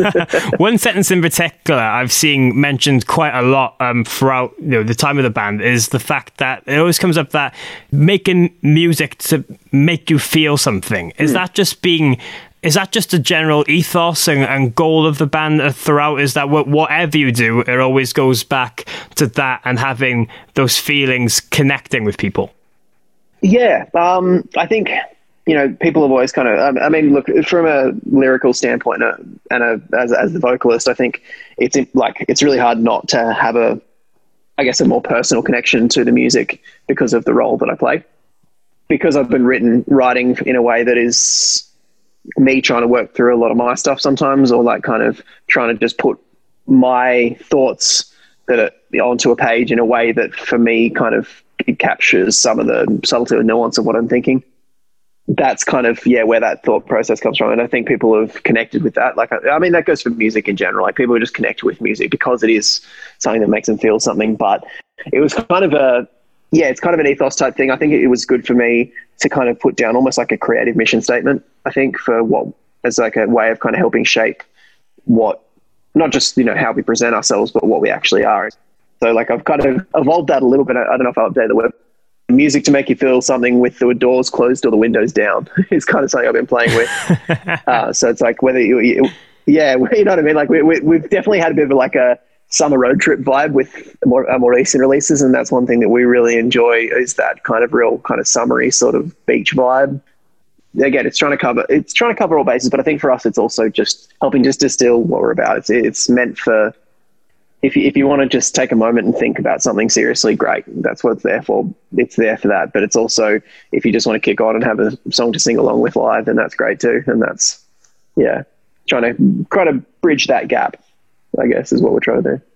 one sentence in particular, I've seen mentioned quite a lot um, throughout, you know, the time of the band, is the fact that it always comes up that making music to make you feel something. Is mm. that just being? Is that just a general ethos and, and goal of the band throughout? Is that what, whatever you do, it always goes back to that and having those feelings connecting with people? Yeah, um, I think, you know, people have always kind of, um, I mean, look, from a lyrical standpoint uh, and a, as, as the vocalist, I think it's like, it's really hard not to have a, I guess, a more personal connection to the music because of the role that I play. Because I've been written, writing in a way that is me trying to work through a lot of my stuff sometimes, or like kind of trying to just put my thoughts that are onto a page in a way that for me kind of it captures some of the subtlety and nuance of what I'm thinking. That's kind of, yeah, where that thought process comes from. And I think people have connected with that. Like, I, I mean, that goes for music in general. Like, people just connect with music because it is something that makes them feel something. But it was kind of a, yeah, it's kind of an ethos type thing. I think it was good for me to kind of put down almost like a creative mission statement, I think, for what, as like a way of kind of helping shape what, not just, you know, how we present ourselves, but what we actually are. So like, I've kind of evolved that a little bit. I don't know if I'll update the web. Music to make you feel something with the doors closed or the windows down is kind of something I've been playing with. uh, so it's like whether you, you yeah, you know what I mean? Like we, we, we've definitely had a bit of like a summer road trip vibe with more, uh, more recent releases. And that's one thing that we really enjoy, is that kind of real kind of summery sort of beach vibe. Again, it's trying to cover, it's trying to cover all bases, but I think for us, it's also just helping just distill what we're about. It's, it's meant for, if you, if you want to just take a moment and think about something seriously, great. That's what it's there for. It's there for that. But it's also, if you just want to kick on and have a song to sing along with live, then that's great too. And that's, yeah, trying to try to bridge that gap, I guess, is what we're trying to do.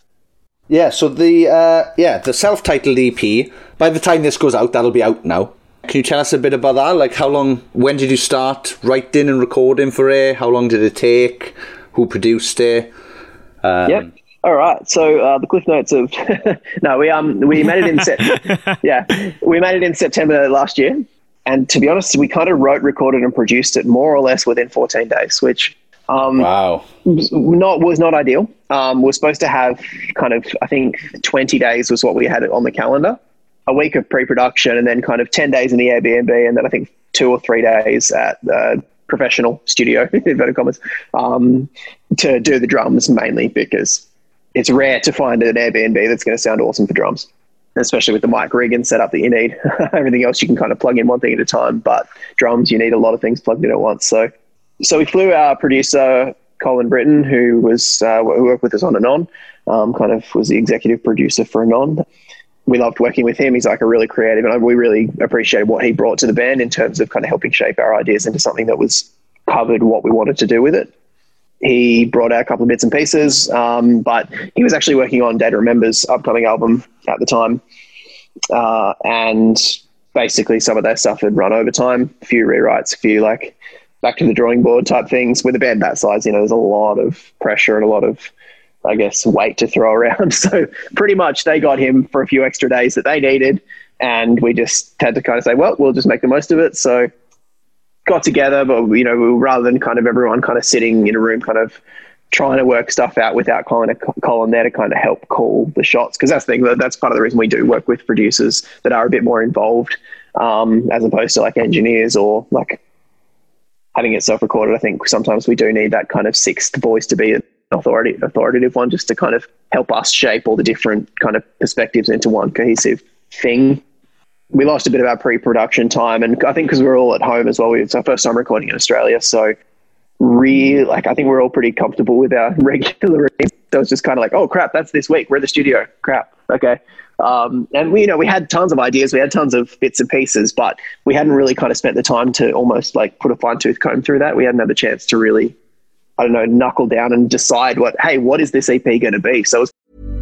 Yeah, so the uh, yeah the self-titled E P, by the time this goes out, that'll be out now. Can you tell us a bit about that? Like, how long, when did you start writing and recording for it? How long did it take? Who produced it? Um, yep. All right. So uh, the cliff notes of no, we um we made it in sep- yeah we made it in September last year, and to be honest, we kind of wrote, recorded, and produced it more or less within fourteen days, which um wow was not was not ideal. Um, we're supposed to have kind of, I think twenty days was what we had on the calendar, a week of pre-production, and then kind of ten days in the Airbnb, and then I think two or three days at the professional studio, inverted commas, um, to do the drums mainly, because it's rare to find an Airbnb that's going to sound awesome for drums, especially with the mic rig and setup that you need. Everything else you can kind of plug in one thing at a time, but drums, you need a lot of things plugged in at once. So, so we flew our producer, Colin Britton, who was uh, who worked with us on and on, um, kind of was the executive producer for Anon. We loved working with him. He's like a really creative, and we really appreciated what he brought to the band in terms of kind of helping shape our ideas into something that was covered what we wanted to do with it. He brought out a couple of bits and pieces, um, but he was actually working on Data Remember's upcoming album at the time. Uh, and basically some of that stuff had run over time, a few rewrites, a few like back to the drawing board type things. With a band that size, you know, there's a lot of pressure and a lot of, I guess, weight to throw around. So pretty much they got him for a few extra days that they needed. And we just had to kind of say, well, we'll just make the most of it. So got together, but you know, rather than kind of everyone kind of sitting in a room, kind of trying to work stuff out without Colin, Colin there to kind of help call the shots. Because that's the thing, that's part of the reason we do work with producers that are a bit more involved, um, as opposed to like engineers or like having it self-recorded. I think sometimes we do need that kind of sixth voice to be an authority, authoritative one, just to kind of help us shape all the different kind of perspectives into one cohesive thing. We lost a bit of our pre-production time, and I think because we were all at home as well, it's our first time recording in Australia, so really, like, I think we're all pretty comfortable with our regular routine. So it's just kind of like, oh crap, that's this week. We're in the studio. Crap. Okay. Um, and we, you know, we had tons of ideas. We had tons of bits and pieces, but we hadn't really kind of spent the time to almost like put a fine tooth comb through that. We hadn't had the chance to really, I don't know, knuckle down and decide what, hey, what is this E P going to be? So it was.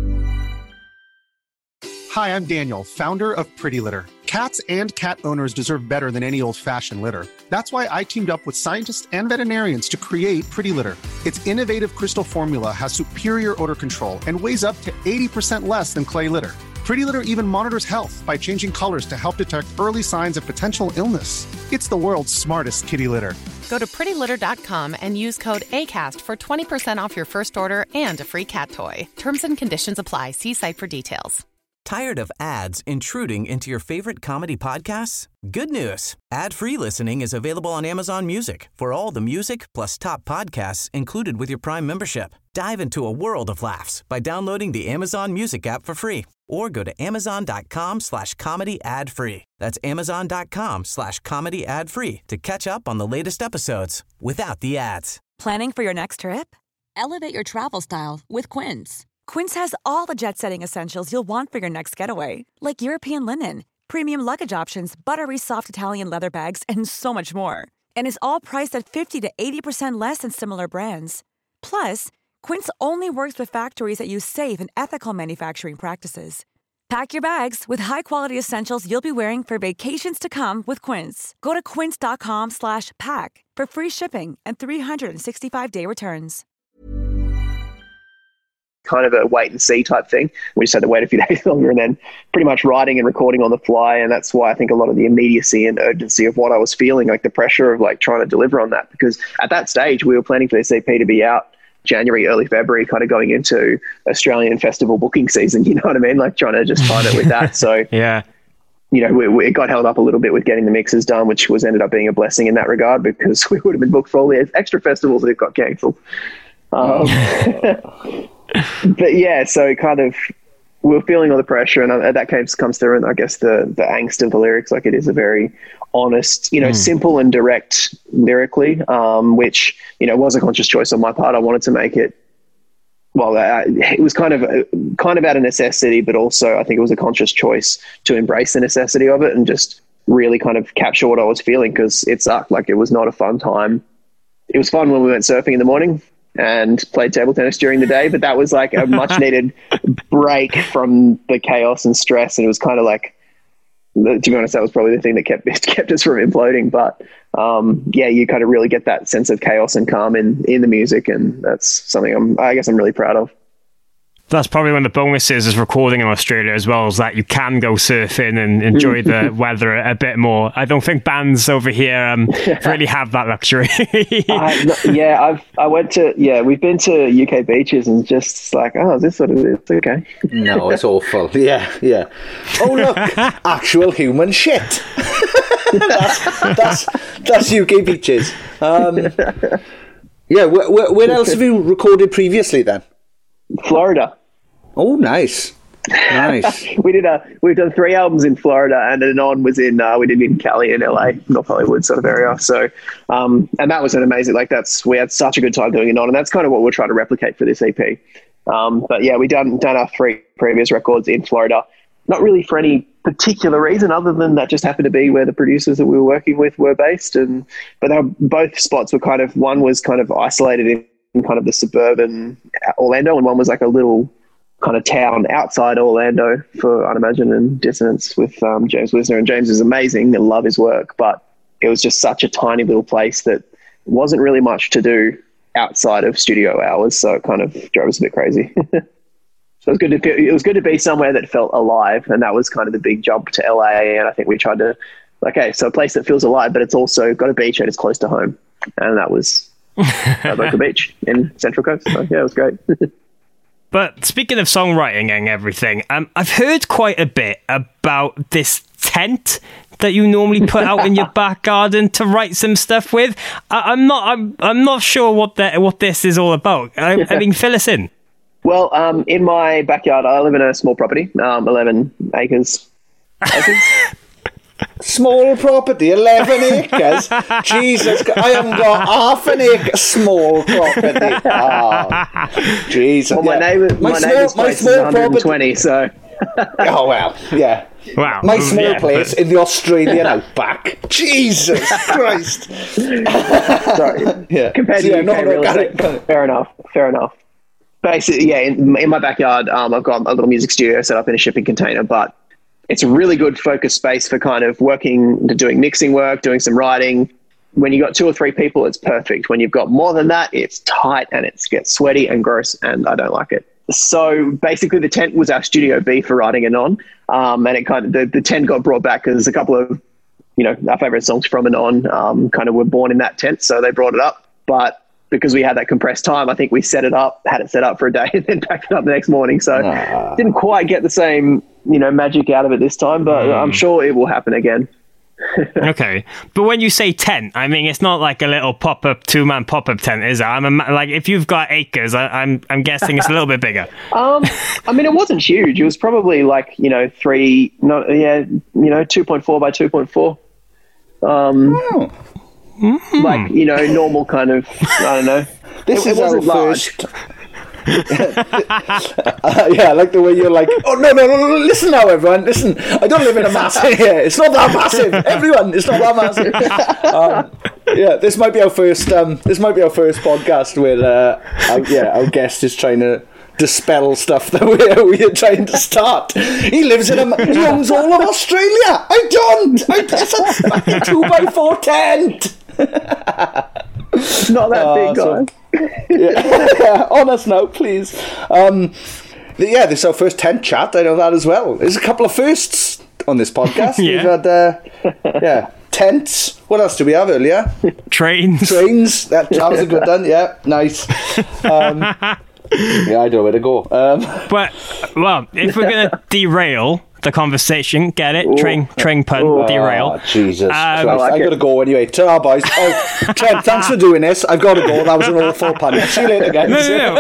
Hi, I'm Daniel, founder of Pretty Litter. Cats and cat owners deserve better than any old-fashioned litter. That's why I teamed up with scientists and veterinarians to create Pretty Litter. Its innovative crystal formula has superior odor control and weighs up to eighty percent less than clay litter. Pretty Litter even monitors health by changing colors to help detect early signs of potential illness. It's the world's smartest kitty litter. Go to pretty litter dot com and use code ACAST for twenty percent off your first order and a free cat toy. Terms and conditions apply. See site for details. Tired of ads intruding into your favorite comedy podcasts? Good news. Ad-free listening is available on Amazon Music for all the music plus top podcasts included with your Prime membership. Dive into a world of laughs by downloading the Amazon Music app for free or go to amazon.com slash comedy ad free. That's amazon.com slash comedy ad free to catch up on the latest episodes without the ads. Planning for your next trip? Elevate your travel style with Quince. Quince has all the jet-setting essentials you'll want for your next getaway, like European linen, premium luggage options, buttery soft Italian leather bags, and so much more. And is all priced at fifty to eighty percent less than similar brands. Plus, Quince only works with factories that use safe and ethical manufacturing practices. Pack your bags with high-quality essentials you'll be wearing for vacations to come with Quince. Go to quince.com slash pack for free shipping and three sixty-five day returns. Kind of a wait and see type thing. We just had to wait a few days longer and then pretty much writing and recording on the fly. And that's why I think a lot of the immediacy and urgency of what I was feeling, like the pressure of like trying to deliver on that, because at that stage we were planning for this E P to be out January, early February, kind of going into Australian festival booking season. You know what I mean? Like trying to just time it with that. So yeah, you know, we, we, it got held up a little bit with getting the mixes done, which was ended up being a blessing in that regard, because we would have been booked for all the extra festivals that got cancelled. Um, but yeah, so kind of we we're feeling all the pressure, and uh, that comes comes through, and I guess the the angst of the lyrics. Like it is a very honest, you know, mm. simple and direct lyrically, um, which you know was a conscious choice on my part. I wanted to make it. Well, uh, it was kind of uh, kind of out of necessity, but also I think it was a conscious choice to embrace the necessity of it and just really kind of capture what I was feeling, because it sucked. Like it was not a fun time. It was fun when we went surfing in the morning and played table tennis during the day, but that was like a much needed break from the chaos and stress. And it was kind of like, to be honest, that was probably the thing that kept kept us from imploding. But um, yeah, you kind of really get that sense of chaos and calm in, in the music. And that's something I'm, I guess I'm really proud of. That's probably one of the bonuses is recording in Australia as well, is that you can go surfing and enjoy the weather a bit more. I don't think bands over here um, really have that luxury. uh, yeah, I've I went to yeah we've been to U K beaches and just like, oh, is this what it is? It's okay. No, it's awful. Yeah, yeah. Oh look, actual human shit. that's, that's that's U K beaches. Um, yeah, where, where, where else have you recorded previously then? Florida. Oh, nice, nice. we did a we've done three albums in Florida, and then on was in uh, we did in Cali in L A, North Hollywood sort of area. So, um, and that was an amazing. Like that's we had such a good time doing it on, and that's kind of what we're trying to replicate for this E P. Um, but yeah, we done done our three previous records in Florida, not really for any particular reason other than that just happened to be where the producers that we were working with were based, and but they were, both spots were kind of one was kind of isolated in. kind of the suburban Orlando, and one was like a little kind of town outside Orlando for Unimagine and Dissonance with um, James Wisner. And James is amazing. I love his work, but it was just such a tiny little place that wasn't really much to do outside of studio hours. So it kind of drove us a bit crazy. So it was good to feel, it was good to be somewhere that felt alive, and that was kind of the big jump to L A. And I think we tried to okay, so a place that feels alive, but it's also got a beach and it's close to home. And that was Local Beach in Central Coast. So, yeah, it was great. But speaking of songwriting and everything, um, I've heard quite a bit about this tent that you normally put out in your back garden to write some stuff with. I, I'm not. I'm. I'm not sure what that. What this is all about. I, I mean, fill us in. Well, um, in my backyard, I live in a small property, um, eleven acres. acres. Small property, eleven acres. Jesus, I haven't got half an acre. Small property. Oh, Jesus. Well, my yeah. neighbour, my, my neighbour's small, place my is small one hundred twenty, property. So. Oh well, yeah. Wow. My small yeah, place but... in the Australian outback. Jesus Christ. Sorry. Yeah. Compared so, to yeah, U K not real organic. estate, fair enough. Fair enough. Basically, yeah, in, in my backyard, um, I've got a little music studio set up in a shipping container, but it's a really good focus space for kind of working, doing mixing work, doing some writing. When you've got two or three people, it's perfect. When you've got more than that, it's tight and it gets sweaty and gross, and I don't like it. So basically the tent was our studio B for writing Anon. Um, and it kind of, the, the tent got brought back because a couple of, you know, our favorite songs from Anon um, kind of were born in that tent. So they brought it up. But because we had that compressed time, I think we set it up, had it set up for a day and then packed it up the next morning. So ah. didn't quite get the same, you know, magic out of it this time, but mm. I'm sure it will happen again. Okay, but when you say tent, I mean it's not like a little pop-up two-man pop-up tent, is it? I'm a, like if you've got acres, I, I'm I'm guessing it's a little bit bigger. um, I mean it wasn't huge. It was probably like you know three, not yeah, you know two point four by two point four. Um, oh. mm-hmm. Like you know normal kind of I don't know. This it, is it wasn't our large. first. uh, yeah, I like the way you're like, oh no, no, no, no, listen now, everyone, listen. I don't live in a massive here. It's not that massive. Everyone, it's not that massive. Um, yeah, this might be our first. Um, this might be our first podcast where, uh, our, yeah, our guest is trying to dispel stuff that we're, we're trying to start. He lives in a. He owns all of Australia. I don't. I, it's a fucking two by four tent. It's not that uh, big, guys. So, yeah. yeah, honest now, please. Um, yeah, this is our first tent chat. I know that as well. There's a couple of firsts on this podcast. Yeah. We've had, uh, yeah, tents. What else do we have earlier? Trains. Trains. That, that was a good one. Yeah, nice. Um, yeah, I don't know where to go. Um, but well, if we're gonna derail the conversation, get it? Ooh. Train, train pun, oh, derail. Jesus um, Christ. I, like I gotta go anyway. Ta-ra, boys. Oh, Trent, thanks for doing this. I've got to go. That was an awful pun. See you later, guys. No, no,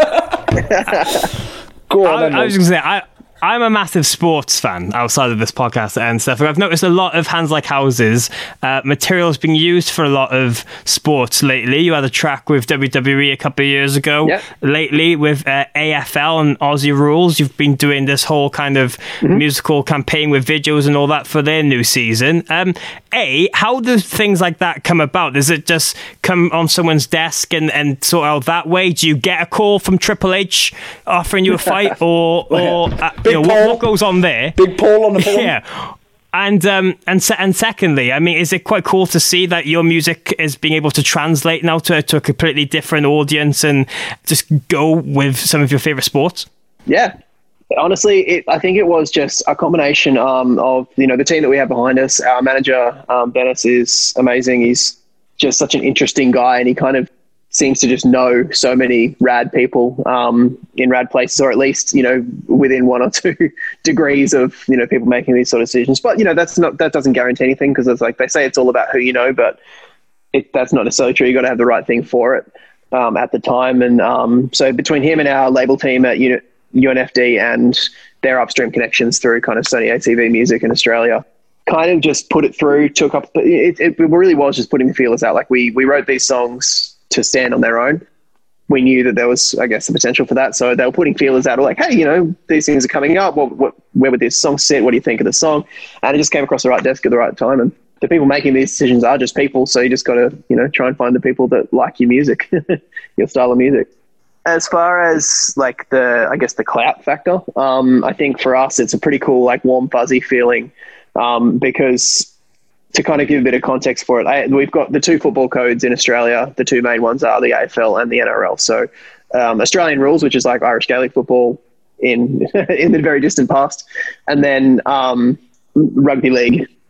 no. Go on, I, then, I was gonna say, I, I'm a massive sports fan outside of this podcast and stuff. I've noticed a lot of Hands Like Houses uh, materials being used for a lot of sports lately. You had a track with W W E a couple of years ago. Yep. Lately with uh, A F L and Aussie Rules, you've been doing this whole kind of mm-hmm. musical campaign with videos and all that for their new season. Um, A, how do things like that come about? Does it just come on someone's desk and, and sort out that way? Do you get a call from Triple H offering you a fight or... or uh, You know, what, what goes on there? Big Paul on the phone. Yeah. And um and se- and secondly, I mean, is it quite cool to see that your music is being able to translate now to, to a completely different audience and just go with some of your favorite sports? Yeah. Honestly, it, I think it was just a combination um, of, you know, the team that we have behind us. Our manager, um, Dennis, is amazing. He's just such an interesting guy, and he kind of seems to just know so many rad people um, in rad places, or at least, you know, within one or two degrees of, you know, people making these sort of decisions. But, you know, that's not, that doesn't guarantee anything, because it's like they say it's all about who you know, but it, that's not necessarily true. You got to have the right thing for it um, at the time. And um, so between him and our label team at U N F D and their upstream connections through kind of Sony A T V Music in Australia, kind of just put it through, took up, it, it really was just putting the feelers out. Like we, we wrote these songs to stand on their own. We knew that there was, I guess, the potential for that. So they were putting feelers out, like, hey, you know, these things are coming up. What, what, where would this song sit? What do you think of the song? And it just came across the right desk at the right time. And the people making these decisions are just people. So you just got to, you know, try and find the people that like your music, your style of music. As far as like the, I guess the clout factor, um, I think for us, it's a pretty cool, like warm, fuzzy feeling um, because to kind of give a bit of context for it, I, we've got the two football codes in Australia. The two main ones are the A F L and the N R L. So um, Australian rules, which is like Irish Gaelic football in in the very distant past, and then um, rugby league,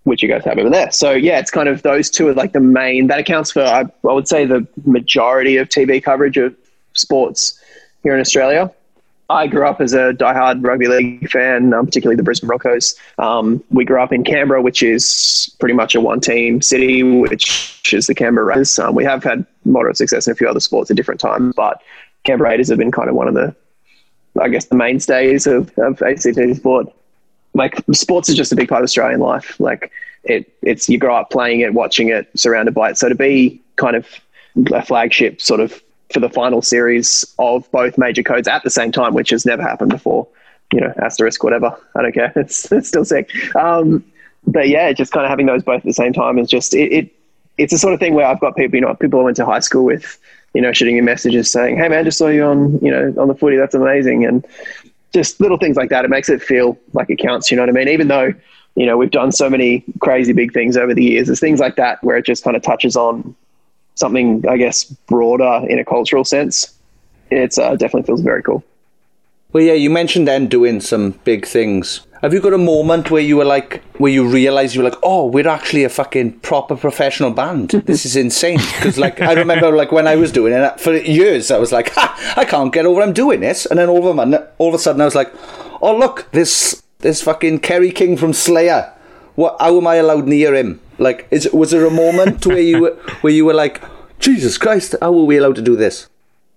which you guys have over there. So yeah, it's kind of those two are like the main, that accounts for, I, I would say, the majority of T V coverage of sports here in Australia. I grew up as a diehard rugby league fan, um, particularly the Brisbane Broncos. Um, we grew up in Canberra, which is pretty much a one-team city, which is the Canberra Raiders. Um, we have had moderate success in a few other sports at different times, but Canberra Raiders have been kind of one of the, I guess, the mainstays of, of A C T sport. Like, sports is just a big part of Australian life. Like, it, it's you grow up playing it, watching it, surrounded by it. So to be kind of a flagship sort of for the final series of both major codes at the same time, which has never happened before, you know, asterisk, whatever. I don't care. It's, it's still sick. Um, but yeah, just kind of having those both at the same time is just, it, it, it's the sort of thing where I've got people, you know, people I went to high school with, you know, shooting me messages saying, hey man, just saw you on, you know, on the footy. That's amazing. And just little things like that. It makes it feel like it counts. You know what I mean? Even though, you know, we've done so many crazy big things over the years, there's things like that where it just kind of touches on something, I guess, broader in a cultural sense. It's uh, definitely feels very cool. Well, yeah, you mentioned then doing some big things. Have you got a moment where you were like, where you realised you were like, oh, we're actually a fucking proper professional band. This is insane. Because like, I remember like when I was doing it for years, I was like, ha, I can't get over I'm doing this. And then all of a, all of a sudden I was like, oh, look, this, this fucking Kerry King from Slayer. What, how am I allowed near him? Like, is was there a moment where you were, where you were like, Jesus Christ, how were we allowed to do this?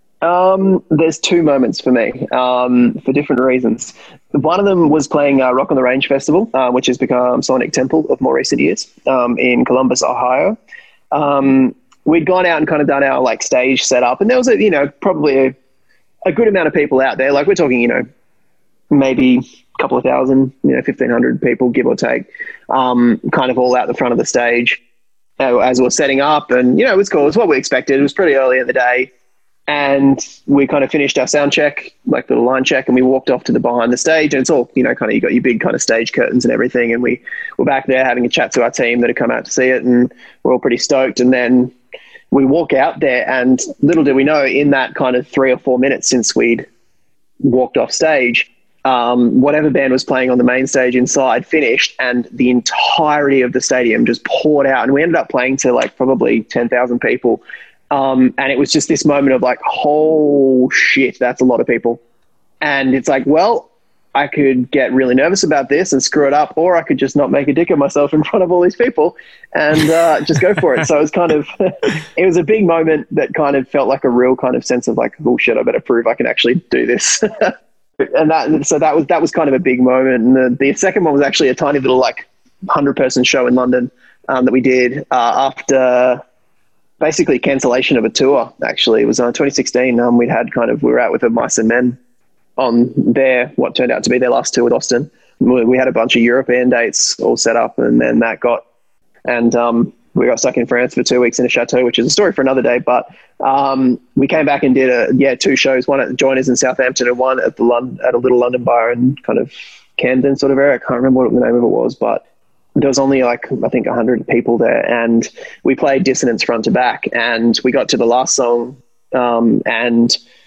Um, there's two moments for me, um, for different reasons. One of them was playing uh, Rock on the Range Festival, uh, which has become Sonic Temple of more recent years, um, in Columbus, Ohio. Um, we'd gone out and kind of done our like stage setup, and there was a, you know, probably a, a good amount of people out there. Like, we're talking, you know, maybe a couple of thousand, you know, fifteen hundred people, give or take, um, kind of all out the front of the stage uh, as we were setting up. And, you know, it was cool. It was what we expected. It was pretty early in the day. And we kind of finished our sound check, like the line check, and we walked off to the behind the stage. And it's all, you know, kind of, you got your big kind of stage curtains and everything. And we were back there having a chat to our team that had come out to see it. And we're all pretty stoked. And then we walk out there, and little did we know, in that kind of three or four minutes since we'd walked off stage, um, whatever band was playing on the main stage inside finished, and the entirety of the stadium just poured out. And we ended up playing to like probably ten thousand people. Um, and it was just this moment of like, oh shit, that's a lot of people. And it's like, well, I could get really nervous about this and screw it up, or I could just not make a dick of myself in front of all these people and uh, just go for it. So it was kind of, it was a big moment that kind of felt like a real kind of sense of like, oh shit, I better prove I can actually do this. And that, so that was, that was kind of a big moment. And the, the second one was actually a tiny little like hundred person show in London um, that we did uh, after basically cancellation of a tour. Actually, it was uh, twenty sixteen. Um, we'd had kind of, we were out with the Mice and Men on their, what turned out to be their last tour with Austin. We, we had a bunch of European dates all set up, and then that got, and um, we got stuck in France for two weeks in a chateau, which is a story for another day. But um, we came back and did a, yeah, two shows, one at the Joiners in Southampton and one at the Lon- at a little London bar in kind of Camden sort of area. I can't remember what the name of it was, but there was only like, I think one hundred people there, and we played Dissonance front to back, and we got to the last song, um, and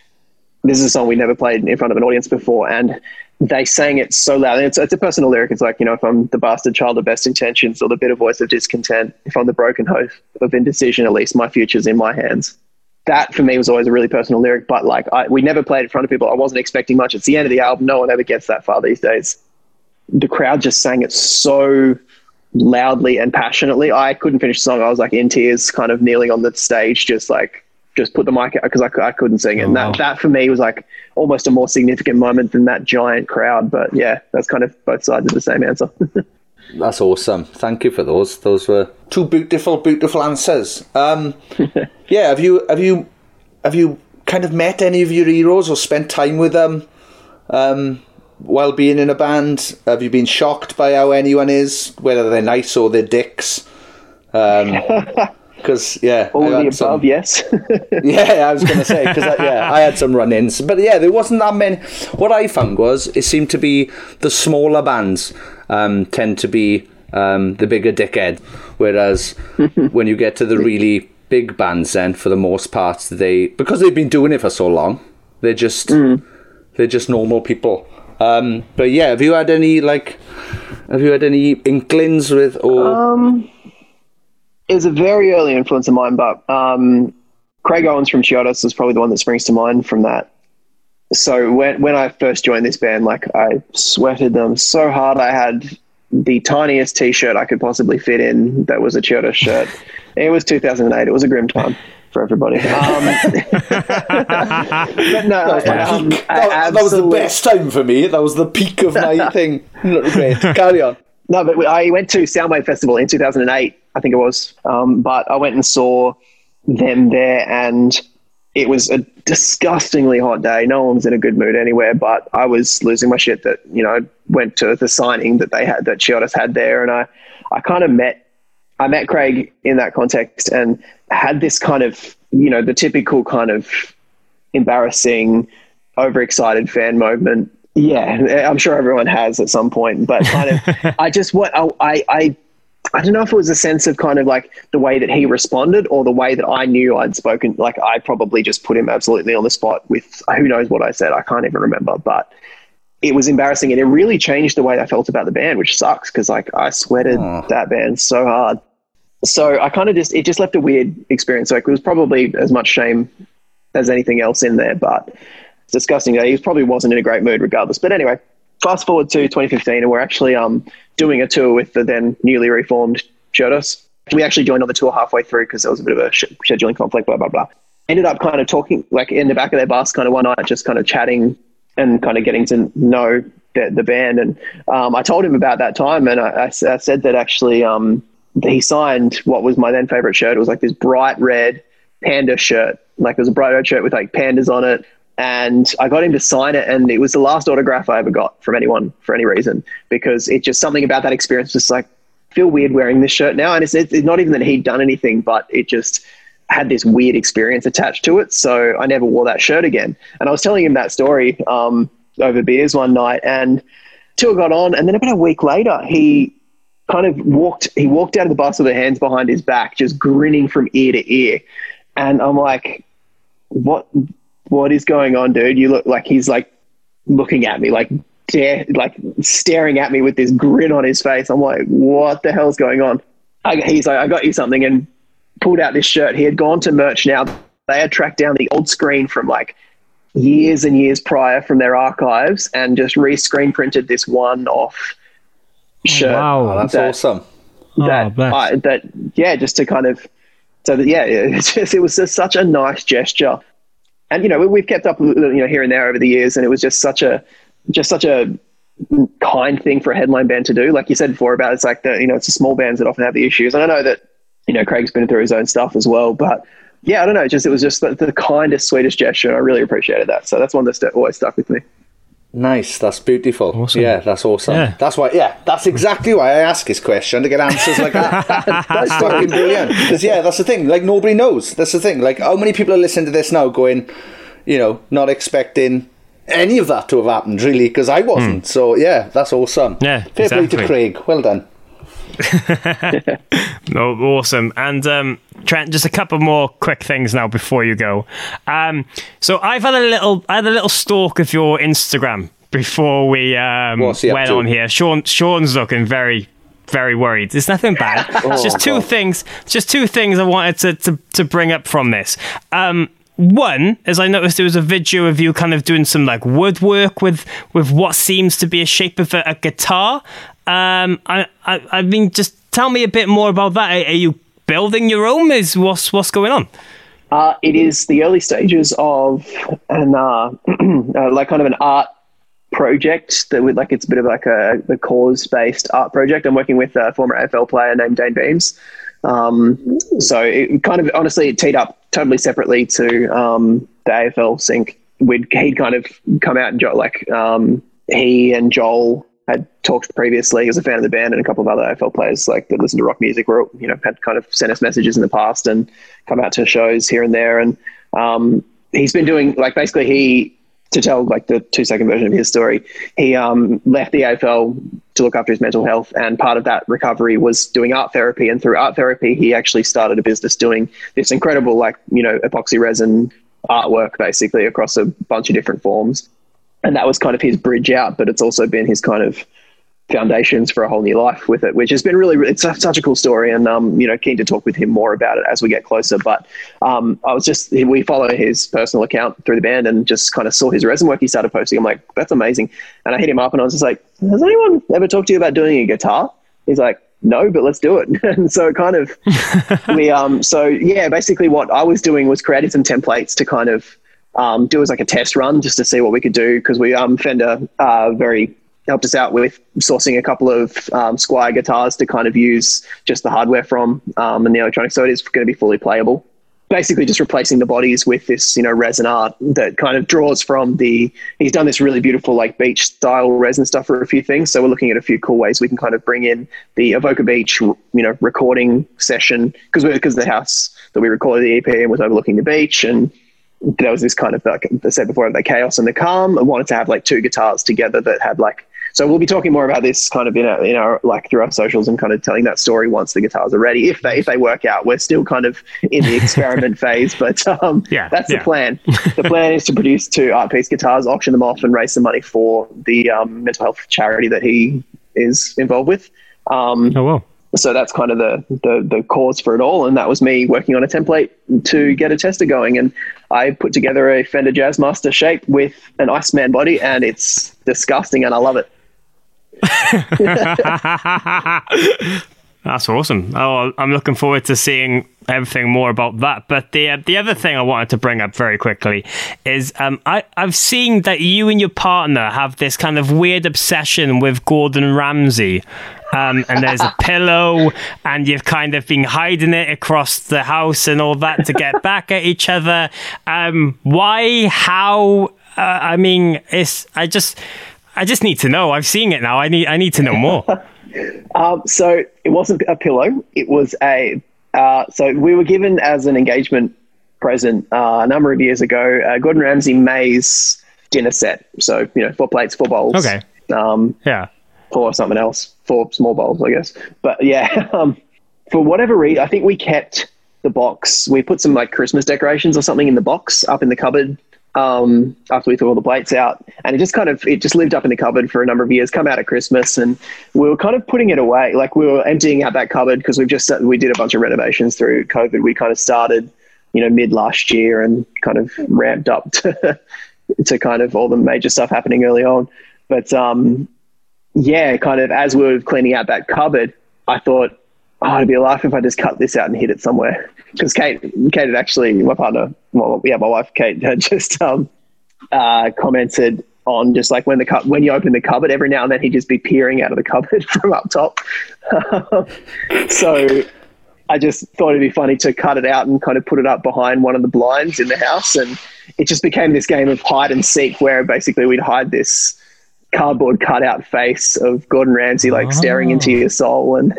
this is a song we never played in front of an audience before, and they sang it so loud. And it's, it's a personal lyric. It's like, you know, if I'm the bastard child of best intentions, or the bitter voice of discontent, if I'm the broken hope of indecision, at least my future's in my hands. That for me was always a really personal lyric, but like I, we never played in front of people. I wasn't expecting much. It's the end of the album. No one ever gets that far these days. The crowd just sang it so loudly and passionately. I couldn't finish the song. I was like in tears, kind of kneeling on the stage, just like, just put the mic out because I, I couldn't sing it. Oh, and that, wow. that for me was like almost a more significant moment than that giant crowd. But yeah, that's kind of both sides of the same answer. That's awesome. Thank you for those. Those were two beautiful, beautiful answers. Um, yeah, have you, have you, have you kind of met any of your heroes or spent time with them? Um, While being in a band, have you been shocked by how anyone is, whether they're nice or they're dicks? Because, um, yeah. All the above, some, yes. yeah, I was going to say, because, yeah, I had some run-ins. But, yeah, there wasn't that many. What I found was, it seemed to be the smaller bands um, tend to be um, the bigger dickhead. Whereas, when you get to the really big bands, then, for the most part, they, because they've been doing it for so long, they're just, mm. they're just normal people. Um, but yeah, have you had any like Have you had any inklings with, or? Um, it was a very early influence of mine, but um, Craig Owens from Chiodos was probably the one that springs to mind from that. So when when I first joined this band, like I sweated them so hard. I had the tiniest T-shirt I could possibly fit in that was a Chiodos shirt. It was two thousand eight. It was a grim time for everybody. Um, but no, that was, I, um, that, that was the best time for me. That was the peak of my thing. Great. Carry on. No, but I went to Soundwave Festival in two thousand eight, I think it was. Um, but I went and saw them there, and it was a disgustingly hot day. No one was in a good mood anywhere, but I was losing my shit that, you know, went to the signing that they had, that Chiodos had there. And I, I kind of met, I met Craig in that context and had this kind of, you know, the typical kind of embarrassing, overexcited fan moment. Yeah, I'm sure everyone has at some point, but kind of, I just, what I, I, I don't know if it was a sense of kind of like the way that he responded or the way that I knew I'd spoken. Like I probably just put him absolutely on the spot with who knows what I said. I can't even remember, but it was embarrassing and it really changed the way I felt about the band, which sucks because like I sweated oh. that band so hard. So I kind of just, it just left a weird experience. Like it was probably as much shame as anything else in there, but it's disgusting. He probably wasn't in a great mood regardless. But anyway, fast forward to twenty fifteen and we're actually um, doing a tour with the then newly reformed Chiodos. We actually joined on the tour halfway through because there was a bit of a sh- scheduling conflict, blah, blah, blah. Ended up kind of talking like in the back of their bus kind of one night, just kind of chatting and kind of getting to know the, the band. And um, I told him about that time and I, I, I said that actually um, he signed what was my then favorite shirt. It was like this bright red panda shirt. Like it was a bright red shirt with like pandas on it. And I got him to sign it, and it was the last autograph I ever got from anyone for any reason, because it just something about that experience just like feel weird wearing this shirt now. And it's, it's not even that he'd done anything, but it just had this weird experience attached to it. So I never wore that shirt again. And I was telling him that story um, over beers one night, and tour got on. And then about a week later, he kind of walked, he walked out of the bus with the hands behind his back, just grinning from ear to ear. And I'm like, what? What is going on, dude? You look like he's like looking at me, like dare, like staring at me with this grin on his face. I'm like, what the hell's going on? I, he's like, I got you something, and pulled out this shirt. He had gone to Merch Now. They had tracked down the old screen from like years and years prior from their archives and just re-screen printed this one-off shirt. Oh, wow, that's that, awesome. That, oh, I, that, yeah, just to kind of, so that, yeah, it's just, it was just such a nice gesture. And, you know, we've kept up, you know, here and there over the years, and it was just such a, just such a kind thing for a headline band to do. Like you said before about, it's like the, you know, it's the small bands that often have the issues. And I know that, you know, Craig's been through his own stuff as well, but yeah, I don't know, just, it was just the, the kindest, sweetest gesture. And I really appreciated that. So that's one that's always stuck with me. Nice, that's beautiful. Awesome. Yeah, that's awesome. Yeah. That's why. Yeah, that's exactly why I ask this question, to get answers like that. That's fucking brilliant. Because yeah, that's the thing. Like nobody knows. That's the thing. Like how many people are listening to this now, going, you know, not expecting any of that to have happened, really? Because I wasn't. Mm. So yeah, that's awesome. Yeah, fair exactly. play to Craig. Well done. No, awesome. And um, Trent, just a couple more quick things now before you go. Um, so I've had a little, I had a little stalk of your Instagram before we um, went on here. Sean, Sean's looking very, very worried. There's nothing bad. oh, it's just two God. things. Just two things I wanted to to, to bring up from this. Um, One, as I noticed, there was a video of you kind of doing some like woodwork with with what seems to be a shape of a, a guitar. Um, I, I I mean, just tell me a bit more about that. Are, are you building your own? Is what's what's going on? Uh, it is the early stages of an uh, uh, like kind of an art project that would like it's a bit of like a, a cause based art project. I'm working with a former A F L player named Dane Beams. Um, so it kind of honestly it teed up totally separately to um, the A F L sync. We'd he'd kind of come out and jo- like um, he and Joel had talked previously. He was a fan of the band, and a couple of other A F L players like that listen to rock music were, you know, had kind of sent us messages in the past and come out to shows here and there. And um, he's been doing like basically he to tell like the two second version of his story. He um, left the A F L to look after his mental health, and part of that recovery was doing art therapy. And through art therapy, he actually started a business doing this incredible like you know epoxy resin artwork basically across a bunch of different forms. And that was kind of his bridge out, but it's also been his kind of foundations for a whole new life with it, which has been really, it's such a cool story. And, um, you know, keen to talk with him more about it as we get closer. But um, I was just, we follow his personal account through the band and just kind of saw his resin work he started posting. I'm like, that's amazing. And I hit him up and I was just like, has anyone ever talked to you about doing a guitar? He's like, no, but let's do it. And so kind of, we, um, so yeah, basically what I was doing was creating some templates to kind of um, do as like a test run just to see what we could do. Cause we, um, Fender, uh, very, helped us out with sourcing a couple of um, Squier guitars to kind of use just the hardware from um, and the electronics. So it is going to be fully playable. Basically just replacing the bodies with this, you know, resin art that kind of draws from the, he's done this really beautiful like beach style resin stuff for a few things. So we're looking at a few cool ways we can kind of bring in the Evoca Beach, you know, recording session because we're, because the house that we recorded the E P and was overlooking the beach. And there was this kind of, like I said before, the chaos and the calm. I wanted to have like two guitars together that had like, so we'll be talking more about this kind of in our, in our like through our socials and kind of telling that story once the guitars are ready. If they if they work out, we're still kind of in the experiment phase, but um, yeah, that's yeah. the plan. The plan is to produce two art piece guitars, auction them off, and raise some money for the um, mental health charity that he is involved with. Um, oh well. So that's kind of the, the the cause for it all, and that was me working on a template to get a tester going. And I put together a Fender Jazzmaster shape with an Iceman body, and it's disgusting, and I love it. That's awesome. Oh, I'm looking forward to seeing everything more about that. But the uh, the other thing I wanted to bring up very quickly is um, I, I've seen that you and your partner have this kind of weird obsession with Gordon Ramsay. Um, and there's a pillow, and you've kind of been hiding it across the house and all that to get back at each other. Um, why? How? Uh, I mean, it's. I just, I just need to know. I've seen it now. I need. I need to know more. um, so it wasn't a pillow. It was a. Uh, so we were given as an engagement present uh, a number of years ago. Uh, Gordon Ramsay Maze dinner set. So you know, four plates, four bowls. Okay. Um, yeah. For something else, for small bowls, I guess. But yeah, um, for whatever reason, I think we kept the box. We put some like Christmas decorations or something in the box up in the cupboard um, after we threw all the plates out. And it just kind of, it just lived up in the cupboard for a number of years, come out at Christmas. And we were kind of putting it away. Like we were emptying out that cupboard because we've just, we did a bunch of renovations through COVID. We kind of started, you know, mid last year and kind of ramped up to, to kind of all the major stuff happening early on. But, um, yeah, kind of as we were cleaning out that cupboard, I thought, oh, it'd be a laugh if I just cut this out and hid it somewhere. Because Kate, Kate had actually, my partner, well, yeah, my wife, Kate, had just um, uh, commented on just like when the cu- when you open the cupboard, every now and then he'd just be peering out of the cupboard from up top. So I just thought it'd be funny to cut it out and kind of put it up behind one of the blinds in the house. And it just became this game of hide and seek where basically we'd hide this cardboard cutout face of Gordon Ramsay like oh. staring into your soul, and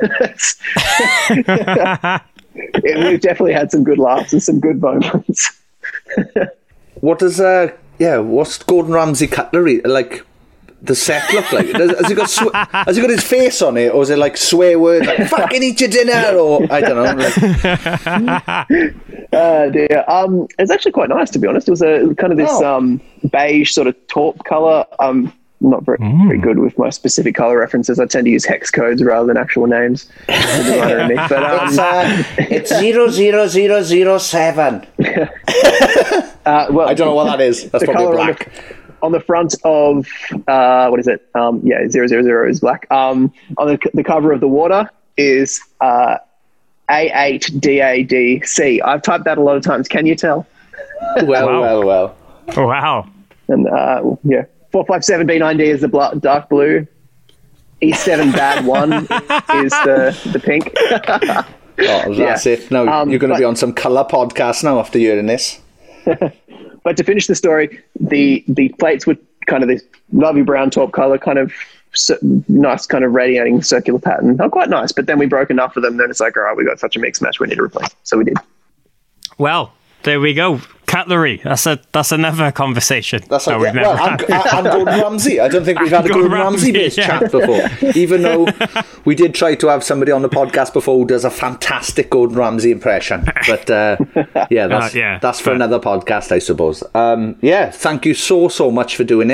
it, we've definitely had some good laughs and some good moments. What does uh yeah what's Gordon Ramsay cutlery like the set look like? Does, has he got sw- has he got his face on it, or is it like swear words like fucking eat your dinner, or I don't know like... uh dear um it's actually quite nice, to be honest. It was a kind of this oh. um beige sort of taupe color. um Not very, mm. very good with my specific color references. I tend to use hex codes rather than actual names. But, um, it's uh, it's zero zero zero zero seven. uh, well, I don't know what that is. That's probably black. On the, on the front of uh, what is it? Um, yeah, zero zero zero is black. Um, on the the cover of the water is uh, A eight D A D C. I've typed that a lot of times. Can you tell? Well, wow. well, well. Oh, wow. And uh, yeah. four five seven B nine D is the bl- dark blue. E seven bad one is the, the pink. Oh, that's yeah. it. No, um, you're going to be on some colour podcast now after hearing this. But to finish the story, the the plates were kind of this lovely brown taupe colour, kind of so, nice, kind of radiating circular pattern. Not quite nice, but then we broke enough of them. Then it's like, all right, we got such a mix match, we need to replace. So we did. Well, there we go. Cutlery. That's a that's another conversation. That's like, yeah, well, and, and Gordon Ramsay. I don't think we've had a Gordon Ramsay based yeah. chat before. Even though we did try to have somebody on the podcast before who does a fantastic Gordon Ramsay impression. But uh, yeah, that's uh, yeah, that's for but... another podcast, I suppose. Um, yeah, thank you so so much for doing this.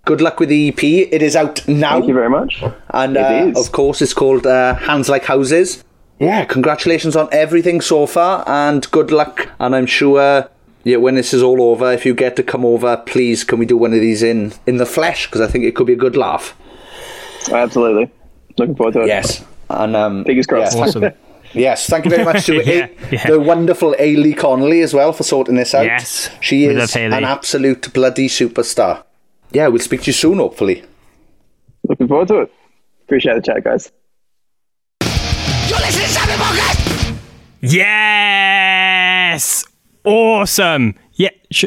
Good luck with the E P. It is out now. Thank you very much. And It uh, is. of course, it's called uh, Hands Like Houses. Yeah, congratulations on everything so far, and good luck. And I'm sure, yeah, when this is all over, if you get to come over, please can we do one of these in, in the flesh? Because I think it could be a good laugh. Absolutely. Looking forward to it. Yes. And um, Fingers crossed. yeah. Awesome. Yes, thank you very much to Yeah, A- yeah. the wonderful Ailey Connolly as well for sorting this out. Yes, She we love is Hayley. an absolute bloody superstar. Yeah, we'll speak to you soon, hopefully. Looking forward to it. Appreciate the chat, guys. Yes! Awesome! Yeah, Sh-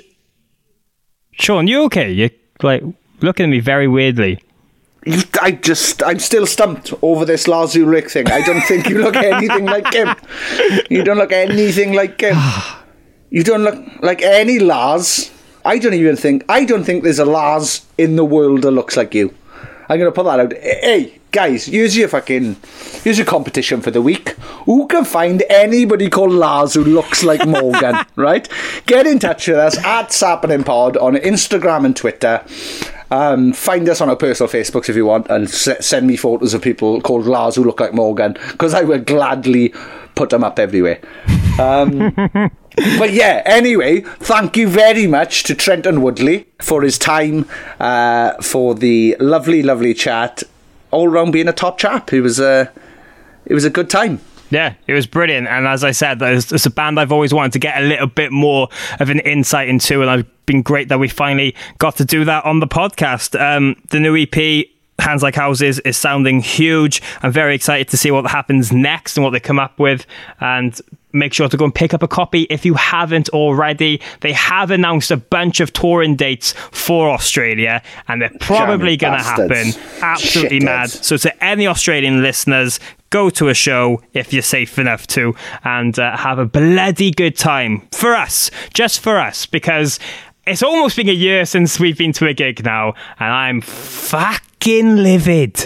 Sean, you okay? You're like looking at me very weirdly. You, I just, I'm still stumped over this Lars Ulrich thing. I don't think you look anything like him. You don't look anything like him. You don't look like any Lars. I don't even think, I don't think there's a Lars in the world that looks like you. I'm going to put that out. Hey, guys, use your fucking, use your competition for the week. Who can find anybody called Lars who looks like Morgan, right? Get in touch with us at Sappening Pod on Instagram and Twitter. Um, find us on our personal Facebooks if you want, and s- send me photos of people called Lars who look like Morgan, because I will gladly put them up everywhere. Um, but yeah, anyway, thank you very much to Trenton Woodley for his time, uh, for the lovely, lovely chat. All round being a top chap. It was a, it was a good time. Yeah, it was brilliant. And as I said, it's, it's a band I've always wanted to get a little bit more of an insight into, and I've been great that we finally got to do that on the podcast. Um, the new E P, Hands Like Houses, is sounding huge. I'm very excited to see what happens next and what they come up with. And make sure to go and pick up a copy if you haven't already. They have announced a bunch of touring dates for Australia, and they're probably going to happen. Absolutely Shitheads. mad. So to any Australian listeners, go to a show if you're safe enough to, and uh, have a bloody good time. For us. Just for us. Because it's almost been a year since we've been to a gig now, and I'm fucking livid.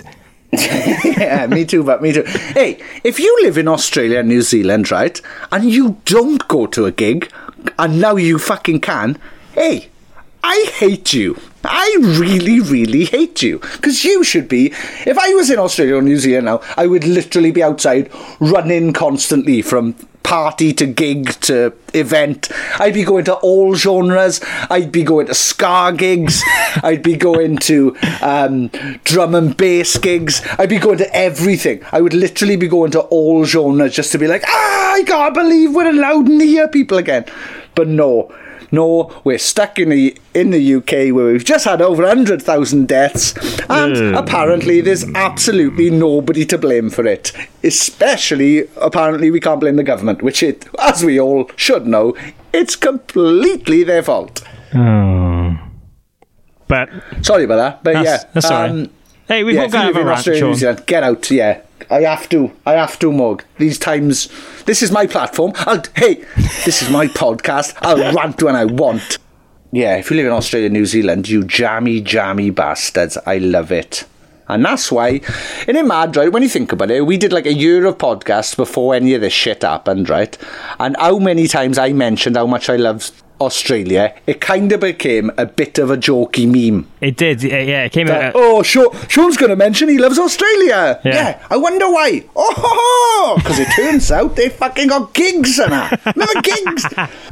Yeah, me too, but me too. Hey, if you live in Australia and New Zealand, right, and you don't go to a gig, and now you fucking can, hey, I hate you. I really, really hate you. Because you should be, if I was in Australia or New Zealand now, I would literally be outside running constantly from party to gig to event. I'd be going to all genres. I'd be going to ska gigs. I'd be going to um, drum and bass gigs. I'd be going to everything. I would literally be going to all genres just to be like, ah, I can't believe we're allowed near people again. But no. No, we're stuck in the in the U K where we've just had over one hundred thousand deaths, and mm. apparently there's absolutely nobody to blame for it. Especially, apparently, we can't blame the government, which, it, as we all should know, it's completely their fault. Oh. But sorry about that, but that's, yeah. That's all um, right. Hey, we've yeah, got to have a rant, Australia, Sean. New Zealand, get out, yeah. I have to. I have to, Mog. These times, this is my platform. I'll, hey, this is my podcast. I'll rant when I want. Yeah, if you live in Australia, New Zealand, you jammy, jammy bastards. I love it. And that's why, isn't it mad, right? When you think about it, we did like a year of podcasts before any of this shit happened, right? And how many times I mentioned how much I love Australia, it kind of became a bit of a jokey meme. It did, yeah, yeah it came that, out. Oh, Sean, Sean's going to mention he loves Australia. Yeah. yeah, I wonder why. Oh, because it turns out they fucking got gigs and that. Remember gigs?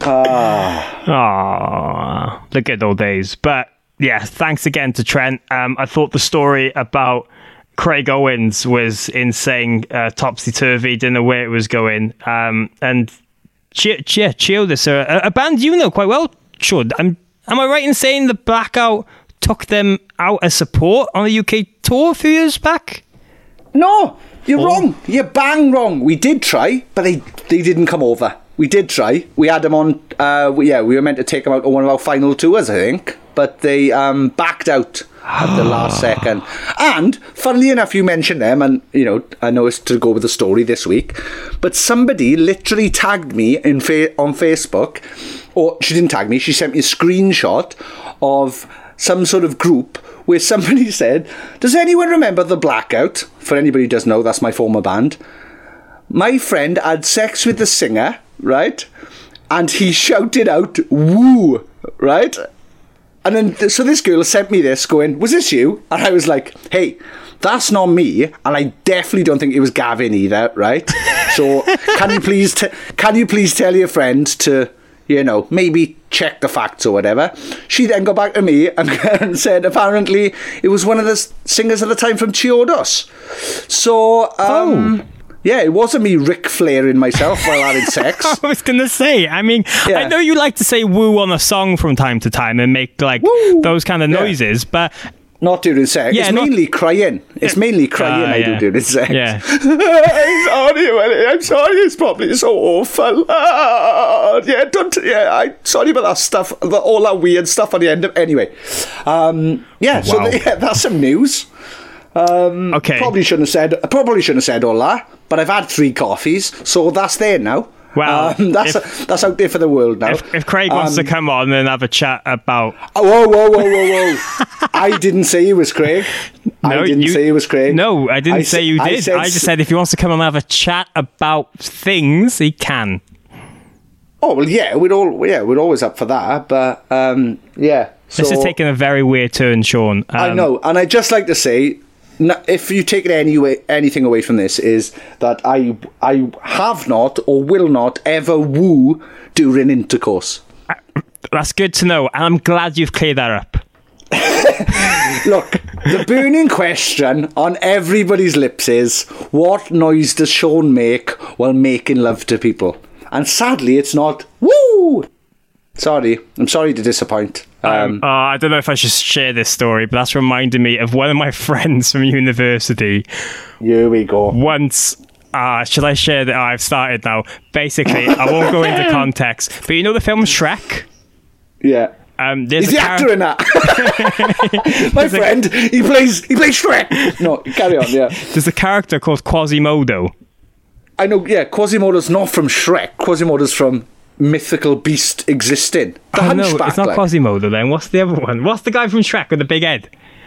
Ah, oh, the good old days. But yeah, thanks again to Trent. Um, I thought the story about Craig Owens was insane, uh, topsy-turvy, didn't know where it was going. Um, and yeah, Chiodas are a, a band you know quite well, Sean. Am, am I right in saying the Blackout took them out as support on a U K tour a few years back? No, you're oh. wrong. You're bang wrong. We did try, but they, they didn't come over. We did try. We had them on, uh, we, yeah, we were meant to take them out on one of our final tours, I think. But they um, backed out at the last second. And, funnily enough, you mentioned them, and, you know, I know it's to go with the story this week, but somebody literally tagged me in fa- on Facebook, or she didn't tag me, she sent me a screenshot of some sort of group where somebody said, does anyone remember the Blackout? For anybody who does know, that's my former band. My friend had sex with the singer, right? And he shouted out, woo, right? And then, so this girl sent me this going, was this you? And I was like, hey, that's not me. And I definitely don't think it was Gavin either, right? So can you please, t- can you please tell your friend to, you know, maybe check the facts or whatever. She then got back to me and, and said apparently it was one of the singers at the time from Chiodos. So, um... Oh. Yeah, it wasn't me Ric Flairing myself while having sex. I was going to say, I mean, yeah. I know you like to say woo on a song from time to time and make like woo. those kind of noises, yeah. but... Not during sex. Yeah, it's not... mainly crying. It's mainly crying uh, I yeah. do during sex. Yeah. I'm sorry, Willie. I'm sorry. It's probably so awful. Uh, yeah, don't... Yeah, I'm sorry about that stuff. All that weird stuff on the end of... Anyway. Um, yeah, wow. so yeah, that's some news. Um, okay. Probably shouldn't have said. I probably shouldn't have said all that. But I've had three coffees, so that's there now. Well, um, that's if, a, that's out there for the world now. If, if Craig wants um, to come on and have a chat about, oh, whoa, whoa, whoa, whoa, whoa! I didn't say it was Craig. No, I didn't you, say it was Craig. No, I didn't I say you did. I, said, I just said if he wants to come on and have a chat about things, he can. Oh well, yeah, we're all yeah, we're always up for that. But um, yeah, so, this is taking a very weird turn, Sean. Um, I know, and I'd just like to say. If you take it any way, anything away from this is that I I have not or will not ever woo during intercourse. That's good to know, and I'm glad you've cleared that up. Look, the burning question on everybody's lips is, what noise does Sean make while making love to people? And sadly, it's not woo. Sorry, I'm sorry to disappoint. Um, um, uh, I don't know if I should share this story, but that's reminding me of one of my friends from university. Here we go. Once, uh, should I share that? Oh, I've started now. Basically, I won't go into context, but you know the film Shrek? Yeah. Um, there's He's the char- actor in that. My there's friend, a- he plays he plays Shrek. No, carry on, yeah. There's a character called Quasimodo. I know, yeah, Quasimodo's not from Shrek. Quasimodo's from... mythical beast existing. The oh, no, Hunchback. It's not like. Quasimodo then. What's the other one? What's the guy from Shrek with the big head?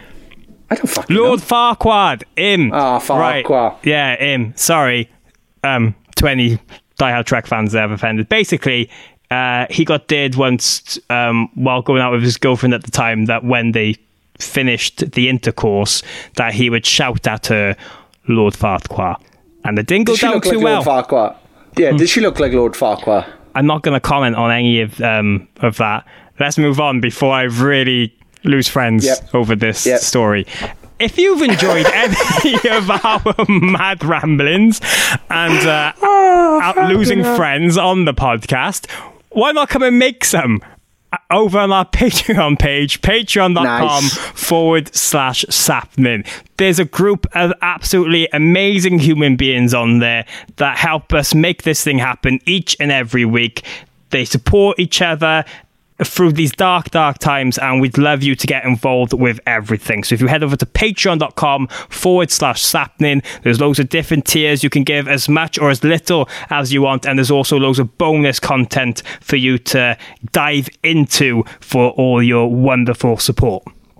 I don't fucking Lord know. Farquaad. Him. Ah, oh, Farquaad. Right. Yeah, him. Sorry. Um, to any diehard Trek fans that have offended. Basically, uh, he got dead once um, while going out with his girlfriend at the time, that when they finished the intercourse, that he would shout at her, Lord Farquaad. And the didn't go down too like well. Lord Farquaad? Yeah, hmm. Did she look like Lord Farquaad? I'm not going to comment on any of um, of that. Let's move on before I really lose friends yep. over this yep. story. If you've enjoyed any of our mad ramblings and uh, oh, out losing friends on the podcast, why not come and make some over on our Patreon page, patreon.com nice. forward slash sapnin. There's a group of absolutely amazing human beings on there that help us make this thing happen each and every week. They support each other through these dark, dark times, and we'd love you to get involved with everything. So if you head over to patreon.com forward slash sapnin, there's loads of different tiers. You can give as much or as little as you want, and there's also loads of bonus content for you to dive into for all your wonderful support.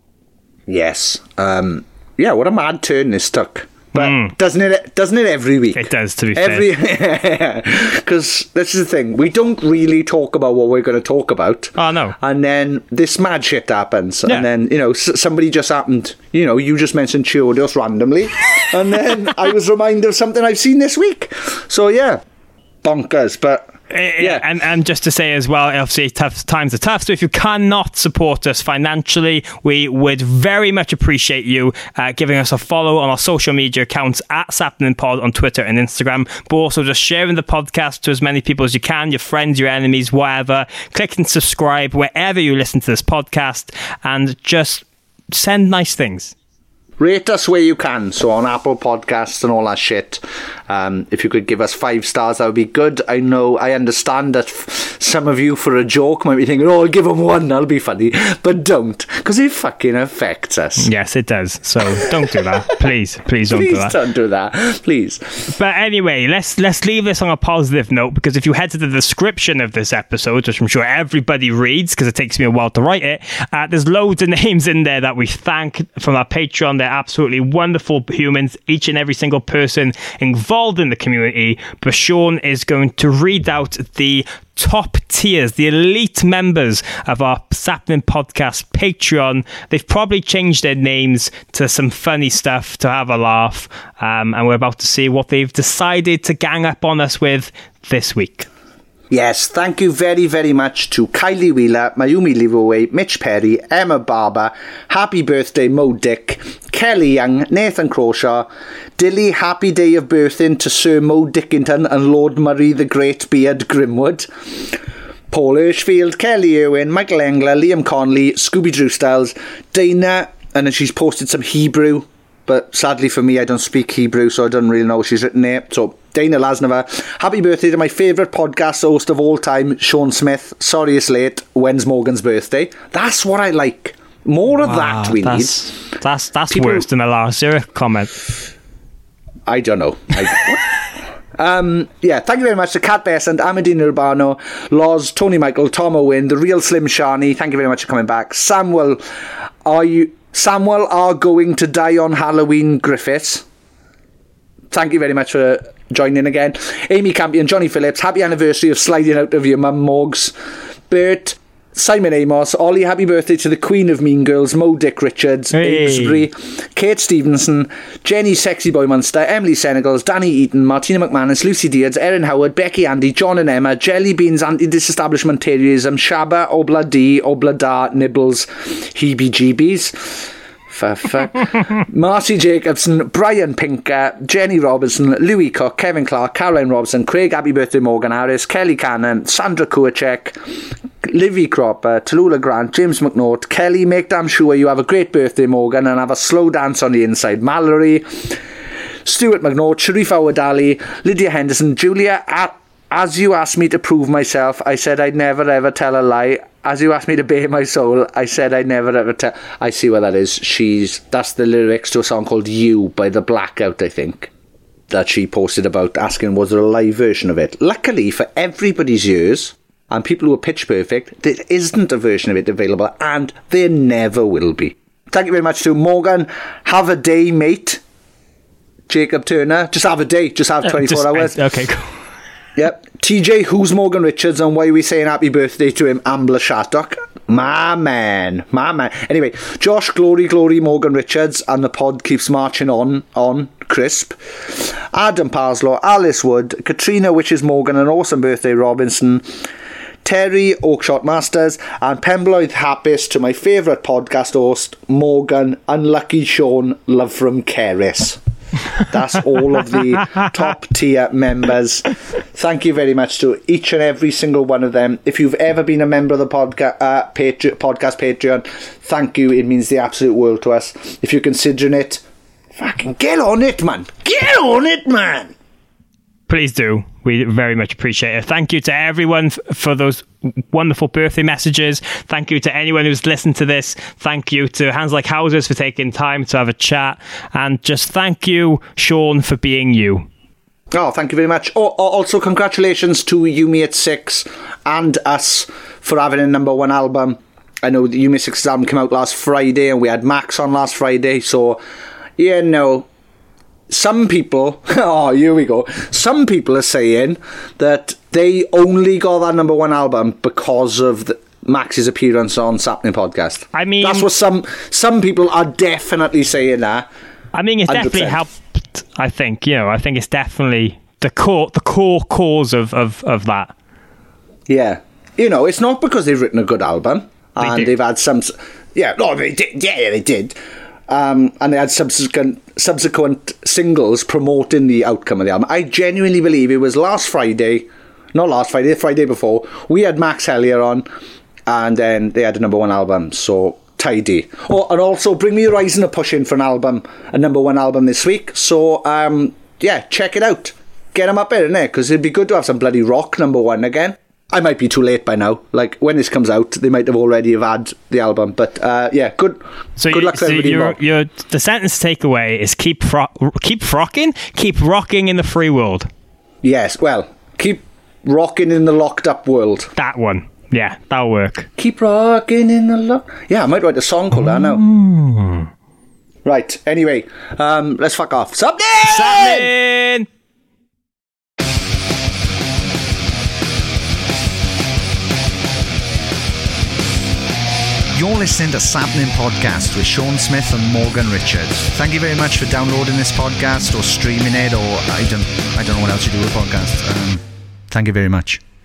Yes. Um, yeah, what a mad turn this took. But mm. doesn't it doesn't it every week? It does, to be every, fair. Because this is the thing. We don't really talk about what we're going to talk about. Oh, no. And then this mad shit happens. Yeah. And then, you know, s- somebody just happened. You know, you just mentioned Chiodos randomly. And then I was reminded of something I've seen this week. So, yeah. Bonkers. But... Yeah, and, and just to say as well, obviously tough times are tough, so if you cannot support us financially, we would very much appreciate you uh, giving us a follow on our social media accounts at SapninPod on Twitter and Instagram, but also just sharing the podcast to as many people as you can, your friends, your enemies, whatever. Click and subscribe wherever you listen to this podcast, and just send nice things. Rate us where you can, so on Apple Podcasts and all that shit. Um, if you could give us five stars, that would be good. I know, I understand that f- some of you, for a joke, might be thinking, oh, I'll give them one, that'll be funny. But don't, because it fucking affects us. Yes, it does. So don't do that. Please, please don't please do that. Please don't do that. Please. But anyway, let's let's leave this on a positive note, because if you head to the description of this episode, which I'm sure everybody reads, because it takes me a while to write it, uh, there's loads of names in there that we thank from our Patreon. They're absolutely wonderful humans, each and every single person involved involved in the community, but Sean is going to read out the top tiers, the elite members of our Sapling Podcast Patreon. They've probably changed their names to some funny stuff to have a laugh, um, and we're about to see what they've decided to gang up on us with this week. Yes, thank you very, very much to Kylie Wheeler, Mayumi Leverway, Mitch Perry, Emma Barber, Happy Birthday Mo Dick, Kelly Young, Nathan Crawshaw, Dilly, Happy Day of Birthing to Sir Mo Dickington and Lord Murray the Great Beard Grimwood, Paul Hirschfield, Kelly Irwin, Michael Engler, Liam Conley, Scooby Drew Styles, Dana, and then she's posted some Hebrew, but sadly for me I don't speak Hebrew, so I don't really know what she's written there. So Dana Lasnova, happy birthday to my favourite podcast host of all time, Sean Smith. Sorry it's late. When's Morgan's birthday? That's what I like. More of wow, that we that's, need. That's that's People, worse than the last year comment. I don't know. I, um, yeah, thank you very much to Kat Besant, Amadine Urbano, Loz, Tony Michael, Tom Owen, The Real Slim Shani. Thank you very much for coming back. Samuel, are you... Samuel are going to die on Halloween Griffiths. Thank you very much for joining again. Amy Campion, Johnny Phillips, happy anniversary of sliding out of your mum, Morgs. Bert, Simon Amos, Ollie, happy birthday to the Queen of Mean Girls, Mo Dick Richards, hey. Avesbury, Kate Stevenson, Jenny Sexy Boy Monster, Emily Senegals, Danny Eaton, Martina McManus, Lucy Deards, Erin Howard, Becky Andy, John and Emma, Jelly Beans, Anti-Disestablishmentarianism, Shaba, Obla D, Obla Da, Nibbles, Heebie-Jeebies. For fuck. Marcy Jacobson, Brian Pinker, Jenny Robinson, Louis Cook, Kevin Clark, Caroline Robson, Craig, happy birthday Morgan Harris, Kelly Cannon, Sandra Kuacek, Livy Cropper, Tallulah Grant, James McNaught, Kelly, make damn sure you have a great birthday Morgan and have a slow dance on the inside, Mallory, Stuart McNaught, Sharif Awadali, Lydia Henderson, Julia, a- as you asked me to prove myself, I said I'd never ever tell a lie. As you asked me to bare my soul, I said I'd never ever tell... I see what that is. She's... That's the lyrics to a song called You by The Blackout, I think, that she posted about asking was there a live version of it. Luckily, for everybody's ears, and people who are pitch perfect, there isn't a version of it available, and there never will be. Thank you very much to Morgan. Have a day, mate. Jacob Turner. Just have a day. Just have twenty-four uh, just, hours. Okay, cool. Yep. T J, who's Morgan Richards and why are we saying happy birthday to him? Ambler Shattuck. My man. My man. Anyway, Josh, Glory, Glory, Morgan Richards, and the pod keeps marching on, on, crisp. Adam Parslow, Alice Wood, Katrina, which is Morgan, an awesome birthday, Robinson. Terry, Oakshot Masters, and Pembroke Happis to my favourite podcast host, Morgan, Unlucky Sean, Love from Keris. That's all of the top tier members. Thank you very much to each and every single one of them. If you've ever been a member of the podca- uh, Patre- podcast Patreon, thank you. It means the absolute world to us. If you're considering it, fucking get on it, man. Get on it, man. Please do. We very much appreciate it. Thank you to everyone f- for those wonderful birthday messages. Thank you to anyone who's listened to this. Thank you to Hands Like Houses for taking time to have a chat. And just thank you, Sean, for being you. Oh, thank you very much. Oh, also, congratulations to You Me at Six and us for having a number one album. I know the You Me at Six's album came out last Friday and we had Max on last Friday. So, yeah, no... Some people, oh, here we go. Some people are saying that they only got that number one album because of the, Max's appearance on Sapling Podcast. I mean, that's what some some people are definitely saying that. I mean, it's one hundred percent definitely helped. I think you know. I think it's definitely the core, the core cause of, of, of that. Yeah, you know, it's not because they've written a good album they and did. they've had some. Yeah, no, they did. Yeah, they did. Um, and they had subsequent subsequent singles promoting the outcome of the album. I genuinely believe it was last Friday, not last Friday, the Friday before, we had Max Hellier on, and then they had a number one album, so tidy. Oh, and also Bring Me the Horizon are pushing for an album, a number one album this week, so um, yeah, check it out. Get them up there, innit? Because it'd be good to have some bloody rock number one again. I might be too late by now. Like, when this comes out, they might have already have had the album. But, uh, yeah, good so good you, luck to so everybody you're, involved. you're, the sentence takeaway is keep fro- keep frocking, keep rocking in the free world. Yes, well, keep rocking in the locked up world. That one. Yeah, that'll work. Keep rocking in the lock... Yeah, I might write a song called that now. Mm. Right, anyway, um, let's fuck off. Something! Something! You're listening to Sappenin Podcast with Sean Smith and Morgan Richards. Thank you very much for downloading this podcast or streaming it, or I don't, I don't know what else you do with podcasts. Um, thank you very much.